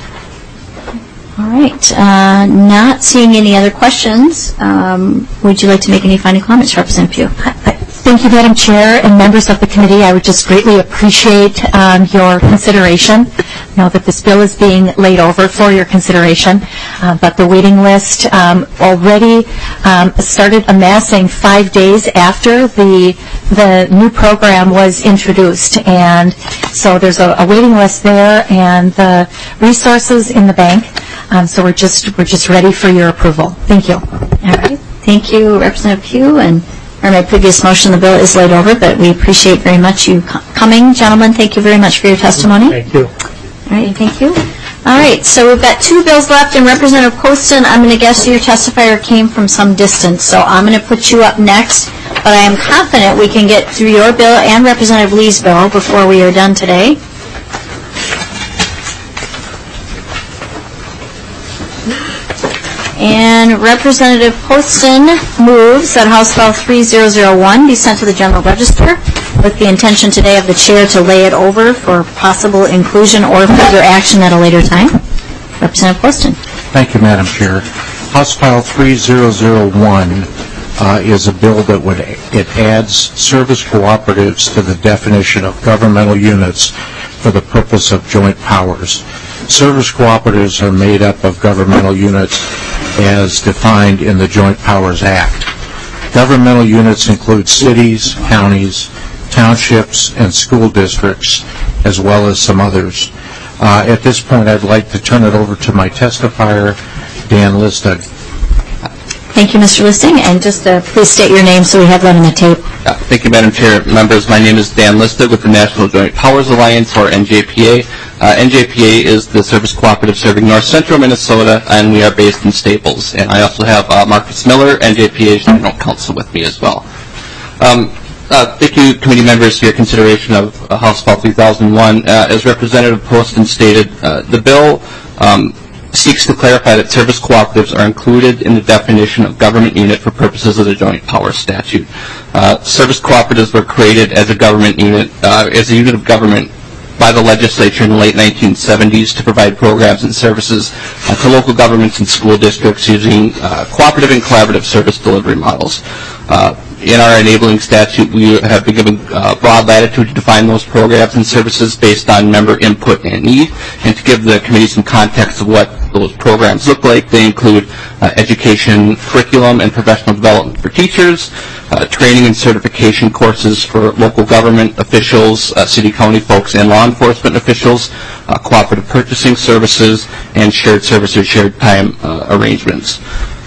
All right. Uh, not seeing any other questions, um, would you like to make any final comments, Representative Pugh? Thank you, Madam Chair, and members of the committee. I would just greatly appreciate um, your consideration. Know that this bill is being laid over for your consideration, uh, but the waiting list um, already um, started amassing five days after the the new program was introduced, and so there's a, a waiting list there, and the resources in the bank. Um, so we're just we're just ready for your approval. Thank you. All right. Thank you, Representative Pugh, and. Or my previous motion, the bill is laid over, but we appreciate very much you coming. Gentlemen, thank you very much for your testimony. Thank you. All right, thank you. All right, so we've got two bills left, and Representative Poston, I'm going to guess your testifier came from some distance, so I'm going to put you up next, but I am confident we can get through your bill and Representative Lee's bill before we are done today. And Representative Poston moves that House File three thousand one be sent to the General Register with the intention today of the Chair to lay it over for possible inclusion or further action at a later time. Representative Poston. Thank you, Madam Chair. House File three thousand one uh, is a bill that would it adds service cooperatives to the definition of governmental units for the purpose of joint powers. Service cooperatives are made up of governmental units as defined in the Joint Powers Act. Governmental units include cities, counties, townships, and school districts, as well as some others. Uh, at this point, I'd like to turn it over to my testifier, Dan Listig. Thank you, Mister Listing, and just uh, please state your name so we have that on the tape. Uh, thank you, Madam Chair. Members, my name is Dan Listig with the National Joint Powers Alliance, or N J P A. Uh, N J P A is the service cooperative serving north central Minnesota, and we are based in Staples. And I also have uh, Marcus Miller, N J P A's General Counsel, with me as well. Um, uh, thank you, committee members, for your consideration of uh, House File three thousand one. Uh, as Representative Poston stated, uh, the bill um, seeks to clarify that service cooperatives are included in the definition of government unit for purposes of the Joint Powers Statute. Uh, service cooperatives were created as a government unit, uh, as a unit of government by the legislature in the late nineteen seventies to provide programs and services uh, to local governments and school districts using uh, cooperative and collaborative service delivery models. Uh, in our enabling statute, we have been given uh, broad latitude to define those programs and services based on member input and need. And to give the committee some context of what those programs look like, they include uh, education, curriculum, and professional development for teachers, uh, training and certification courses for local government officials, uh, city, county folks, and law enforcement officials, uh, cooperative purchasing services, and shared services, shared time uh, arrangements.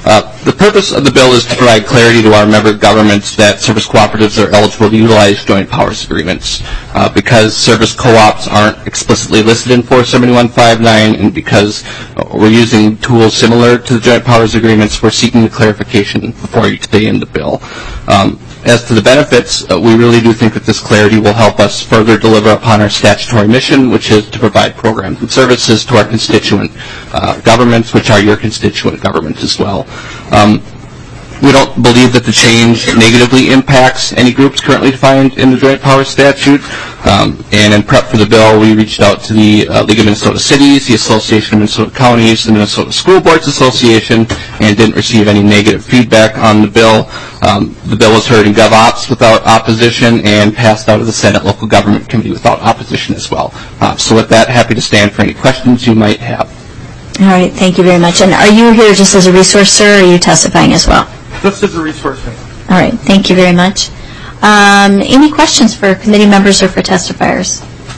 Uh, the purpose of the bill is to provide clarity to our member governments that service cooperatives are eligible to utilize joint powers agreements. Uh, because service co-ops aren't explicitly listed in four seventy-one fifty-nine, and because uh, we're using tools similar to the joint powers agreements, we're seeking the clarification before you today in the bill. Um, As to the benefits, uh, we really do think that this clarity will help us further deliver upon our statutory mission, which is to provide programs and services to our constituent uh, governments, which are your constituent governments as well. Um, we don't believe that the change negatively impacts any groups currently defined in the Joint Powers Statute. Um, and in prep for the bill, we reached out to the uh, League of Minnesota Cities, the Association of Minnesota Counties, the Minnesota School Boards Association, and didn't receive any negative feedback on the bill. Um, the bill was heard in GovOps without opposition and passed out of the Senate Local Government Committee without opposition as well. Uh, so with that, happy to stand for any questions you might have. All right, thank you very much. And are you here just as a resource, sir, or are you testifying as well? Just as a resource. All right, thank you very much. Um, any questions for committee members or for testifiers?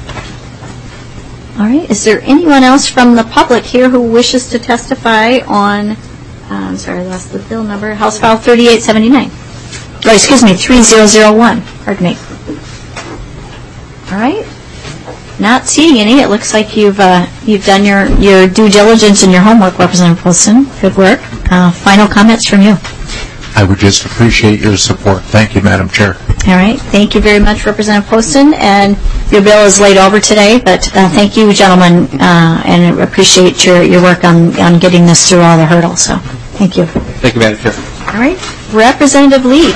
All right, is there anyone else from the public here who wishes to testify on, uh, I'm sorry, I lost the bill number, House File thirty-eight seventy-nine. Oh, excuse me, three thousand one, pardon me. All right, not seeing any. It looks like you've uh, you've done your, your due diligence and your homework, Representative Poston. Good work. Uh, final comments from you. I would just appreciate your support. Thank you, Madam Chair. All right. Thank you very much, Representative Poston. And your bill is laid over today, but uh, thank you, gentlemen, uh, and I appreciate your, your work on, on getting this through all the hurdles. So thank you. Thank you, Madam Chair. All right. Representative Lee.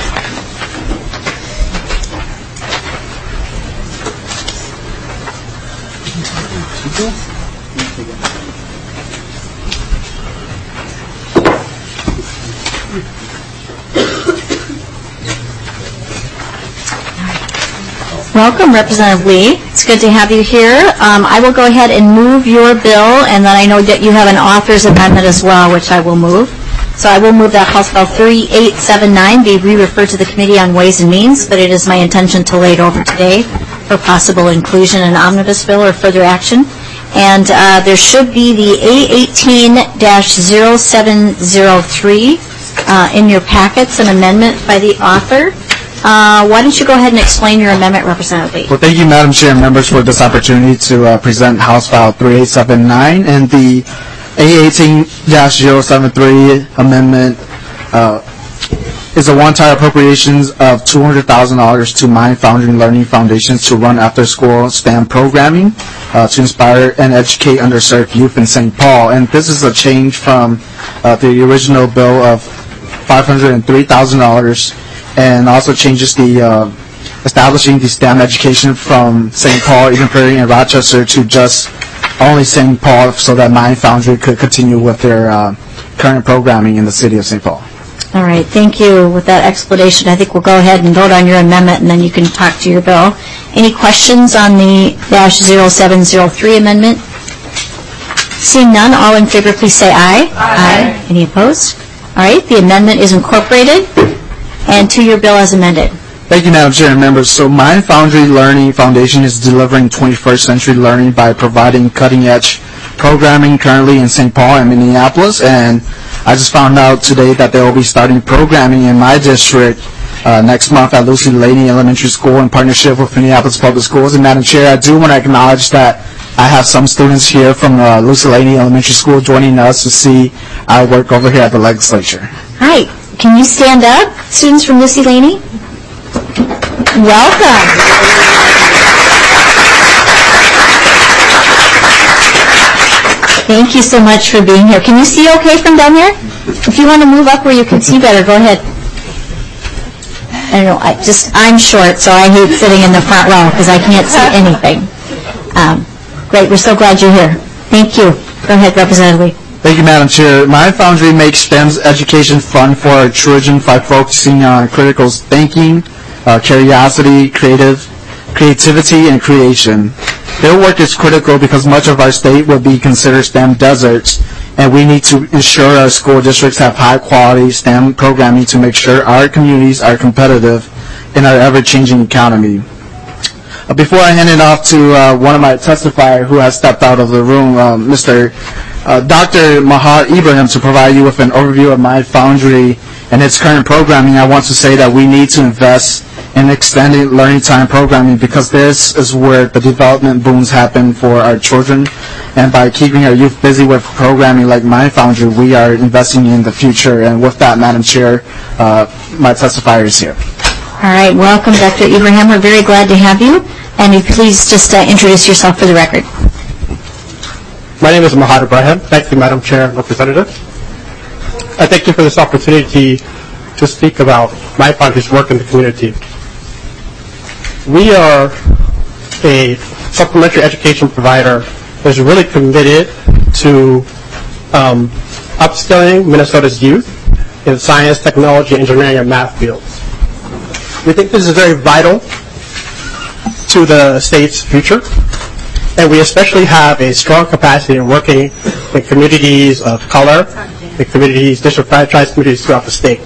Welcome, Representative Lee. It's good to have you here. Um, I will go ahead and move your bill, and then I know that you have an author's amendment as well, which I will move. So I will move that House Bill thirty-eight seventy-nine be re-referred to the Committee on Ways and Means, but it is my intention to lay it over today for possible inclusion in an omnibus bill or further action. And uh, there should be the A eighteen dash zero seven zero three uh, in your packets, an amendment by the author. Uh, why don't you go ahead and explain your amendment, Representative Lee? Well, thank you, Madam Chair and members, for this opportunity to uh, present House File thirty-eight seventy-nine. And the A eighteen dash zero seven three amendment uh, is a one-time appropriations of two hundred thousand dollars to Mind Foundry Learning Foundations to run after-school STEM programming uh, to inspire and educate underserved youth in Saint Paul. And this is a change from uh, the original bill of five hundred three thousand dollars, and also changes the uh, establishing the STEM education from Saint Paul, Eden Prairie, and Rochester to just only Saint Paul, so that Mind Foundry could continue with their uh, current programming in the city of Saint Paul. All right, thank you. With that explanation, I think we'll go ahead and vote on your amendment, and then you can talk to your bill. Any questions on the dash zero seven zero three amendment? Seeing none, all in favor, please say aye. Aye. Aye. Any opposed? All right, the amendment is incorporated. And to your bill as amended. Thank you, Madam Chair and members. So Mind Foundry Learning Foundation is delivering twenty-first century learning by providing cutting-edge programming currently in Saint Paul and Minneapolis. And I just found out today that they will be starting programming in my district uh, next month at Lucy Laney Elementary School in partnership with Minneapolis Public Schools. And Madam Chair, I do want to acknowledge that I have some students here from uh, Lucy Laney Elementary School joining us to see our work over here at the legislature. All right. Can you stand up, students from Lucy Laney? Welcome. Thank you so much for being here. Can you see okay from down there? If you want to move up where you can see better, go ahead. I don't know, I just, I'm short, so I hate sitting in the front row because I can't see anything. Um, great, we're so glad you're here. Thank you. Go ahead, Representative Lee. Thank you, Madam Chair. Mind Foundry makes STEM's education fun for our children by focusing on critical thinking, uh, curiosity, creative, creativity, and creation. Their work is critical because much of our state will be considered STEM deserts, and we need to ensure our school districts have high-quality STEM programming to make sure our communities are competitive in our ever-changing economy. Uh, before I hand it off to uh, one of my testifiers who has stepped out of the room, uh, Mister uh, Doctor Mahat Ibrahim to provide you with an overview of My Foundry and its current programming. I want to say that we need to invest in extended learning time programming because this is where the development booms happen for our children. And by keeping our youth busy with programming like My Foundry, we are investing in the future. And with that, Madam Chair, uh, my testifier is here. All right, welcome, Doctor Ibrahim. We're very glad to have you. And if you please just uh, introduce yourself for the record. My name is Mahat Ibrahim. Thank you, Madam Chair and Representative. I thank you for this opportunity to speak about My Foundry's work in the community. We are a supplementary education provider that is really committed to um, upskilling Minnesota's youth in science, technology, engineering, and math fields. We think this is very vital to the state's future, and we especially have a strong capacity in working in communities of color, in communities, disenfranchised communities throughout the state.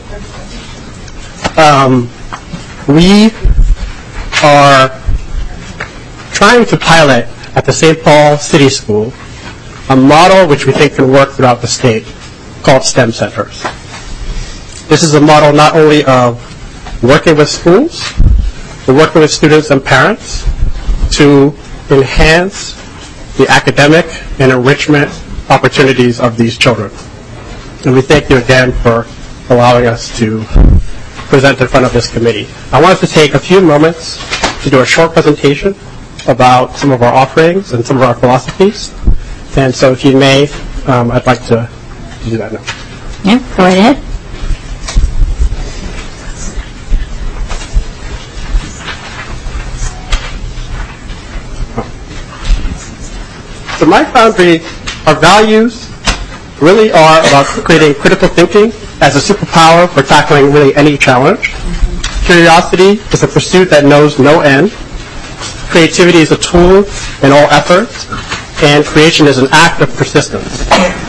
Um, we are trying to pilot at the Saint Paul City School a model which we think can work throughout the state called STEM Centers. This is a model not only of working with schools, but working with students and parents to enhance the academic and enrichment opportunities of these children. And we thank you again for allowing us to present in front of this committee. I wanted to take a few moments to do a short presentation about some of our offerings and some of our philosophies. And so if you may, um, I'd like to do that now. Yeah, go right ahead. So My Foundry, our values really are about creating critical thinking as a superpower for tackling really any challenge. Curiosity is a pursuit that knows no end. Creativity is a tool in all efforts, and creation is an act of persistence.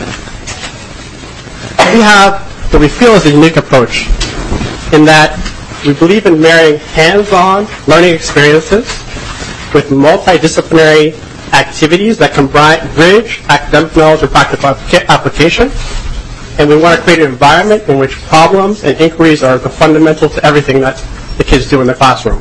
We have what we feel is a unique approach in that we believe in marrying hands-on learning experiences with multidisciplinary activities that can bridge academic knowledge and practical application. And we want to create an environment in which problems and inquiries are the fundamental to everything that the kids do in the classroom.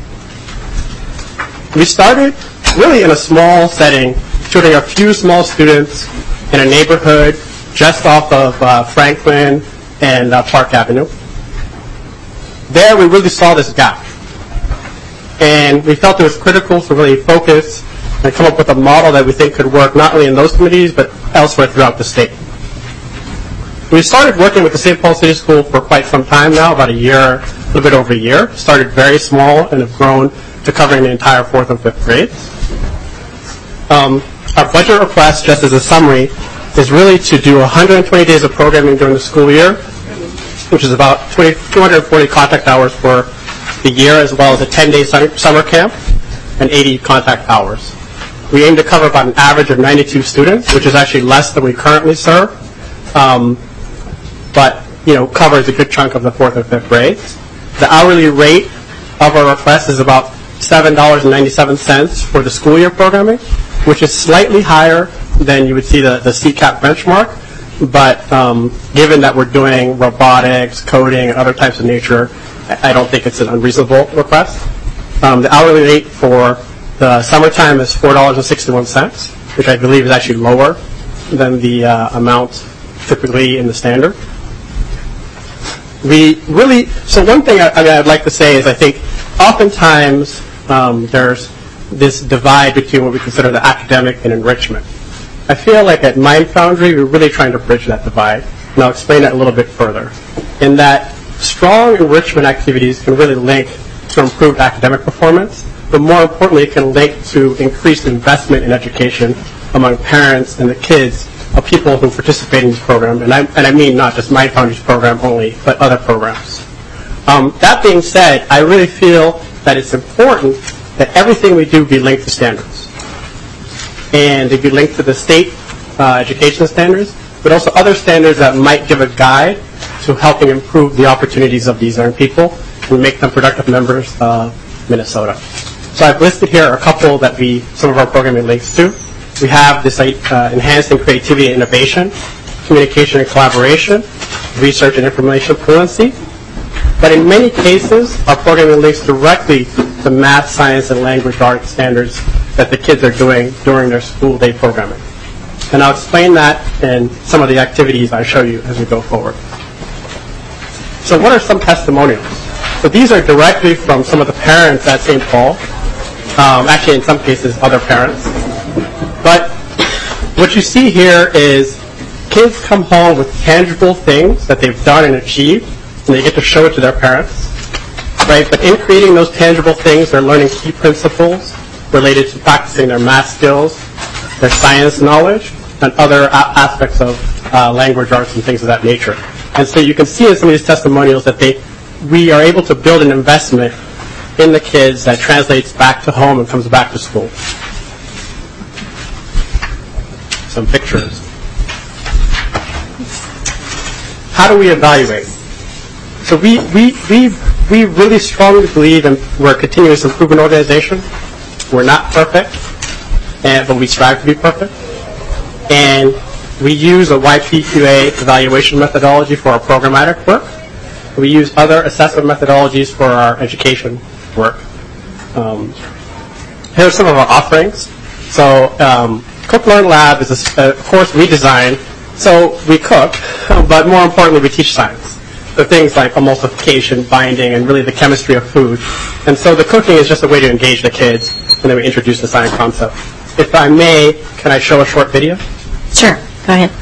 We started really in a small setting, tutoring a few small students in a neighborhood just off of uh, Franklin and uh, Park Avenue. There we really saw this gap. And we felt it was critical to really focus and come up with a model that we think could work not only in those communities but elsewhere throughout the state. We started working with the Saint Paul City School for quite some time now, about a year, a little bit over a year. Started very small and have grown to covering the entire fourth and fifth grades. Um, our budget request, just as a summary, is really to do one hundred twenty days of programming during the school year, which is about two hundred forty contact hours for the year, as well as a ten-day summer camp and eighty contact hours. We aim to cover about an average of ninety-two students, which is actually less than we currently serve, um, but you know covers a good chunk of the fourth and fifth grades. The hourly rate of our request is about seven dollars and ninety-seven cents for the school year programming, which is slightly higher than you would see the, the C CAP benchmark. But um, given that we're doing robotics, coding, and other types of nature, I don't think it's an unreasonable request. Um, the hourly rate for the summertime is four dollars and sixty-one cents, which I believe is actually lower than the uh, amount typically in the standard. We really, so one thing I, I mean, I'd like to say is I think oftentimes um, there's this divide between what we consider the academic and enrichment. I feel like at Mind Foundry, we're really trying to bridge that divide, and I'll explain that a little bit further. In that strong enrichment activities can really link to improved academic performance, but more importantly, it can link to increased investment in education among parents and the kids of people who participate in this program, and I, and I mean not just Mind Foundry's program only, but other programs. Um, that being said, I really feel that it's important that everything we do be linked to standards. And it be linked to the state uh, education standards, but also other standards that might give a guide to helping improve the opportunities of these young people and make them productive members of Minnesota. So I've listed here a couple that we, some of our programming links to. We have this uh, enhancing creativity and innovation, communication and collaboration, research and information fluency. But in many cases, our programming links directly to math, science, and language arts standards that the kids are doing during their school day programming. And I'll explain that in some of the activities I show you as we go forward. So what are some testimonials? So these are directly from some of the parents at Saint Paul, um, actually in some cases other parents. But what you see here is kids come home with tangible things that they've done and achieved, and they get to show it to their parents. Right? But in creating those tangible things, they're learning key principles related to practicing their math skills, their science knowledge, and other a- aspects of uh, language arts and things of that nature. And so you can see in some of these testimonials that they, we are able to build an investment in the kids that translates back to home and comes back to school. Some pictures. How do we evaluate? So we, we, we, we really strongly believe in we're a continuous improvement organization. We're not perfect, and, but we strive to be perfect. And we use a Y P Q A evaluation methodology for our programmatic work. We use other assessment methodologies for our education work. Um, here are some of our offerings. So um, Cook Learn Lab is a, a course we designed. So we cook, but more importantly, we teach science. The things like emulsification, binding, and really the chemistry of food. And so the cooking is just a way to engage the kids, and then we introduce the science concept. If I may, can I show a short video? Sure. Go ahead.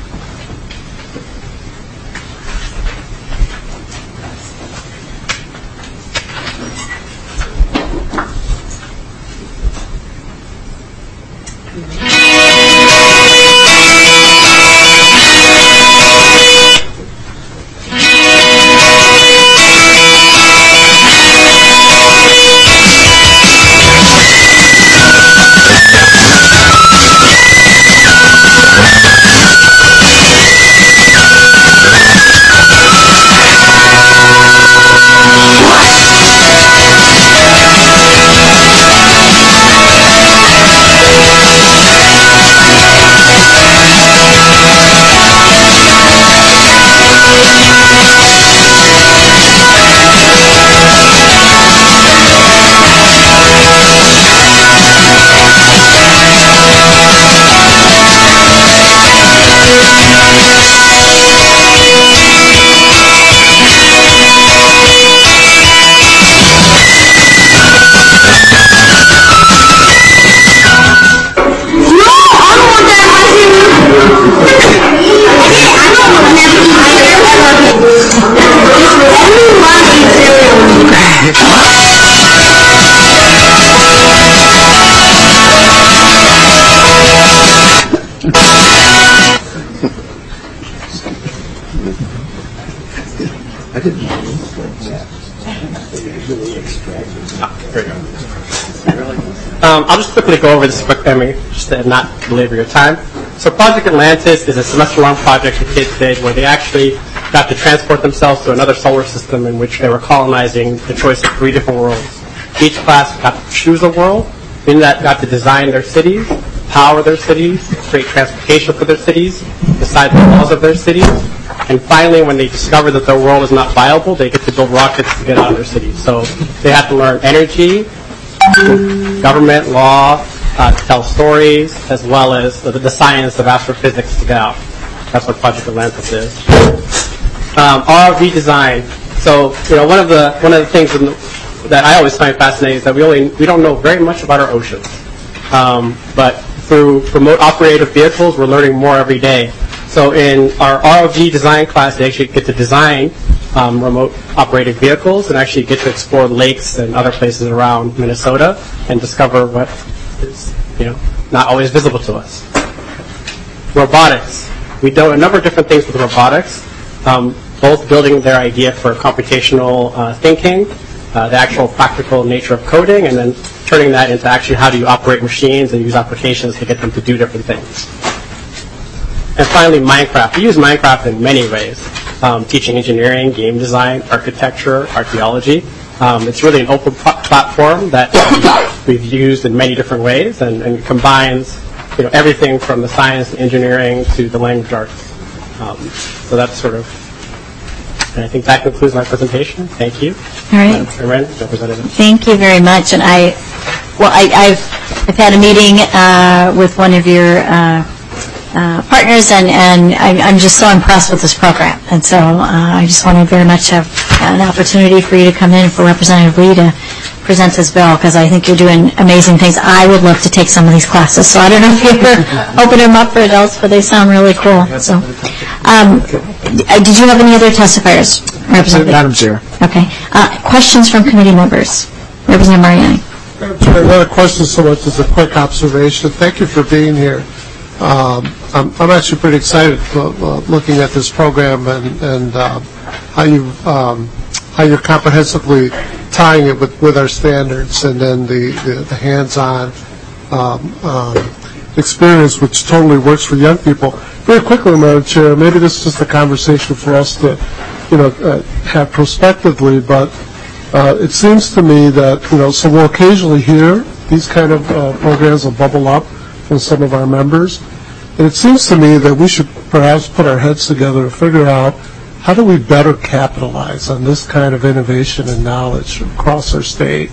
Um, I'll just quickly go over this quick, I mean, just to not belabor your time. So Project Atlantis is a semester-long project the kids did where they actually got to transport themselves to another solar system in which they were colonizing the choice of three different worlds. Each class got to choose a world, in that got to design their cities, power their cities, create transportation for their cities, decide the laws of their cities, and finally, when they discover that their world is not viable, they get to build rockets to get out of their cities. So they have to learn energy, government, law, uh, to tell stories, as well as the, the science of astrophysics to get out. That's what Project Atlantis is. Um, R O V design. So, you know, one of the one of the things in the, that I always find fascinating is that we only we don't know very much about our oceans. Um, but through remote operated vehicles, we're learning more every day. So in our R O V design class, they actually get to design um, remote operated vehicles and actually get to explore lakes and other places around Minnesota and discover what is, you know, not always visible to us. Robotics. We do a number of different things with robotics, um, both building their idea for computational uh, thinking, uh, the actual practical nature of coding, and then turning that into actually how do you operate machines and use applications to get them to do different things. And finally, Minecraft. We use Minecraft in many ways, um, teaching engineering, game design, architecture, archaeology. Um, it's really an open pl- platform that um, we've used in many different ways, and, and combines, you know, everything from the science, engineering, to the language arts. Um, so that's sort of, and I think that concludes my presentation. Thank you. All right. Madam Representative. Thank you very much. And I, well, I, I've, I've had a meeting uh, with one of your uh, uh, partners, and, and I, I'm just so impressed with this program. And so uh, I just want to very much have an opportunity for you to come in, for Representative Lee to present this bill, because I think you're doing amazing things. I would love to take some of these classes, so I don't know if you ever open them up for adults, but they sound really cool. So, um, did you have any other testifiers, Representative? Madam Chair. Okay. Uh, questions from committee members? Representative Mariani. Madam Chair, not a question so much as a quick observation. Thank you for being here. Um, I'm, I'm actually pretty excited uh, looking at this program and, and uh, how you um, how you're comprehensively tying it with, with our standards, and then the, the, the hands-on um, um, experience, which totally works for young people. Very quickly, Madam Chair, maybe this is just a conversation for us to, you know, uh, have prospectively, but uh, it seems to me that, you know, so we'll occasionally hear these kind of uh, programs will bubble up from some of our members, and it seems to me that we should perhaps put our heads together and figure out how do we better capitalize on this kind of innovation and knowledge across our state,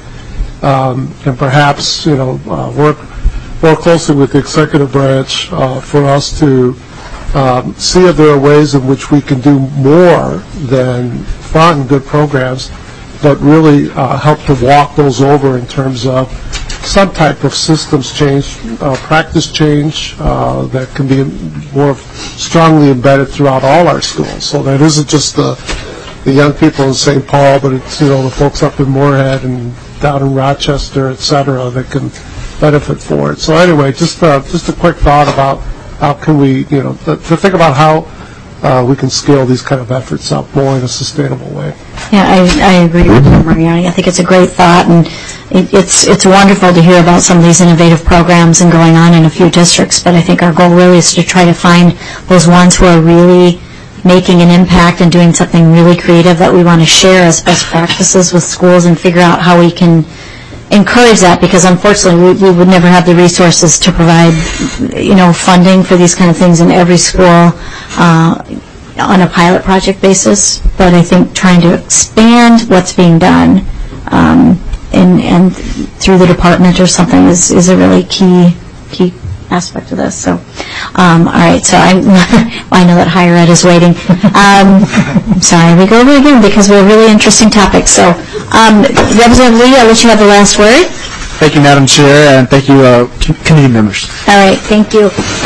um, and perhaps, you know, uh, work more closely with the executive branch uh, for us to um, see if there are ways in which we can do more than fund good programs, but really uh, help to walk those over in terms of some type of systems change, uh, practice change uh, that can be more strongly embedded throughout all our schools. So that isn't just the, the young people in Saint Paul, but it's, you know, the folks up in Moorhead and down in Rochester, et cetera, that can benefit for it. So anyway, just uh, just a quick thought about how can we, you know, to think about how uh, we can scale these kind of efforts up more in a sustainable way. Yeah, I, I agree with you, Mariani. I think it's a great thought, and it, it's it's wonderful to hear about some of these innovative programs and going on in a few districts, but I think our goal really is to try to find those ones who are really making an impact and doing something really creative that we want to share as best practices with schools and figure out how we can encourage that, because unfortunately we, we would never have the resources to provide, you know, funding for these kind of things in every school uh, on a pilot project basis. But I think trying to expand what's being done um, and, and through the department or something is, is a really key key aspect of this. So, um, all right, so I, I know that higher ed is waiting. Um, I'm sorry, we go over again because we're a really interesting topic. So, um, Representative Lee, I'll let you have the last word. Thank you, Madam Chair, and thank you, uh, committee members. All right, thank you.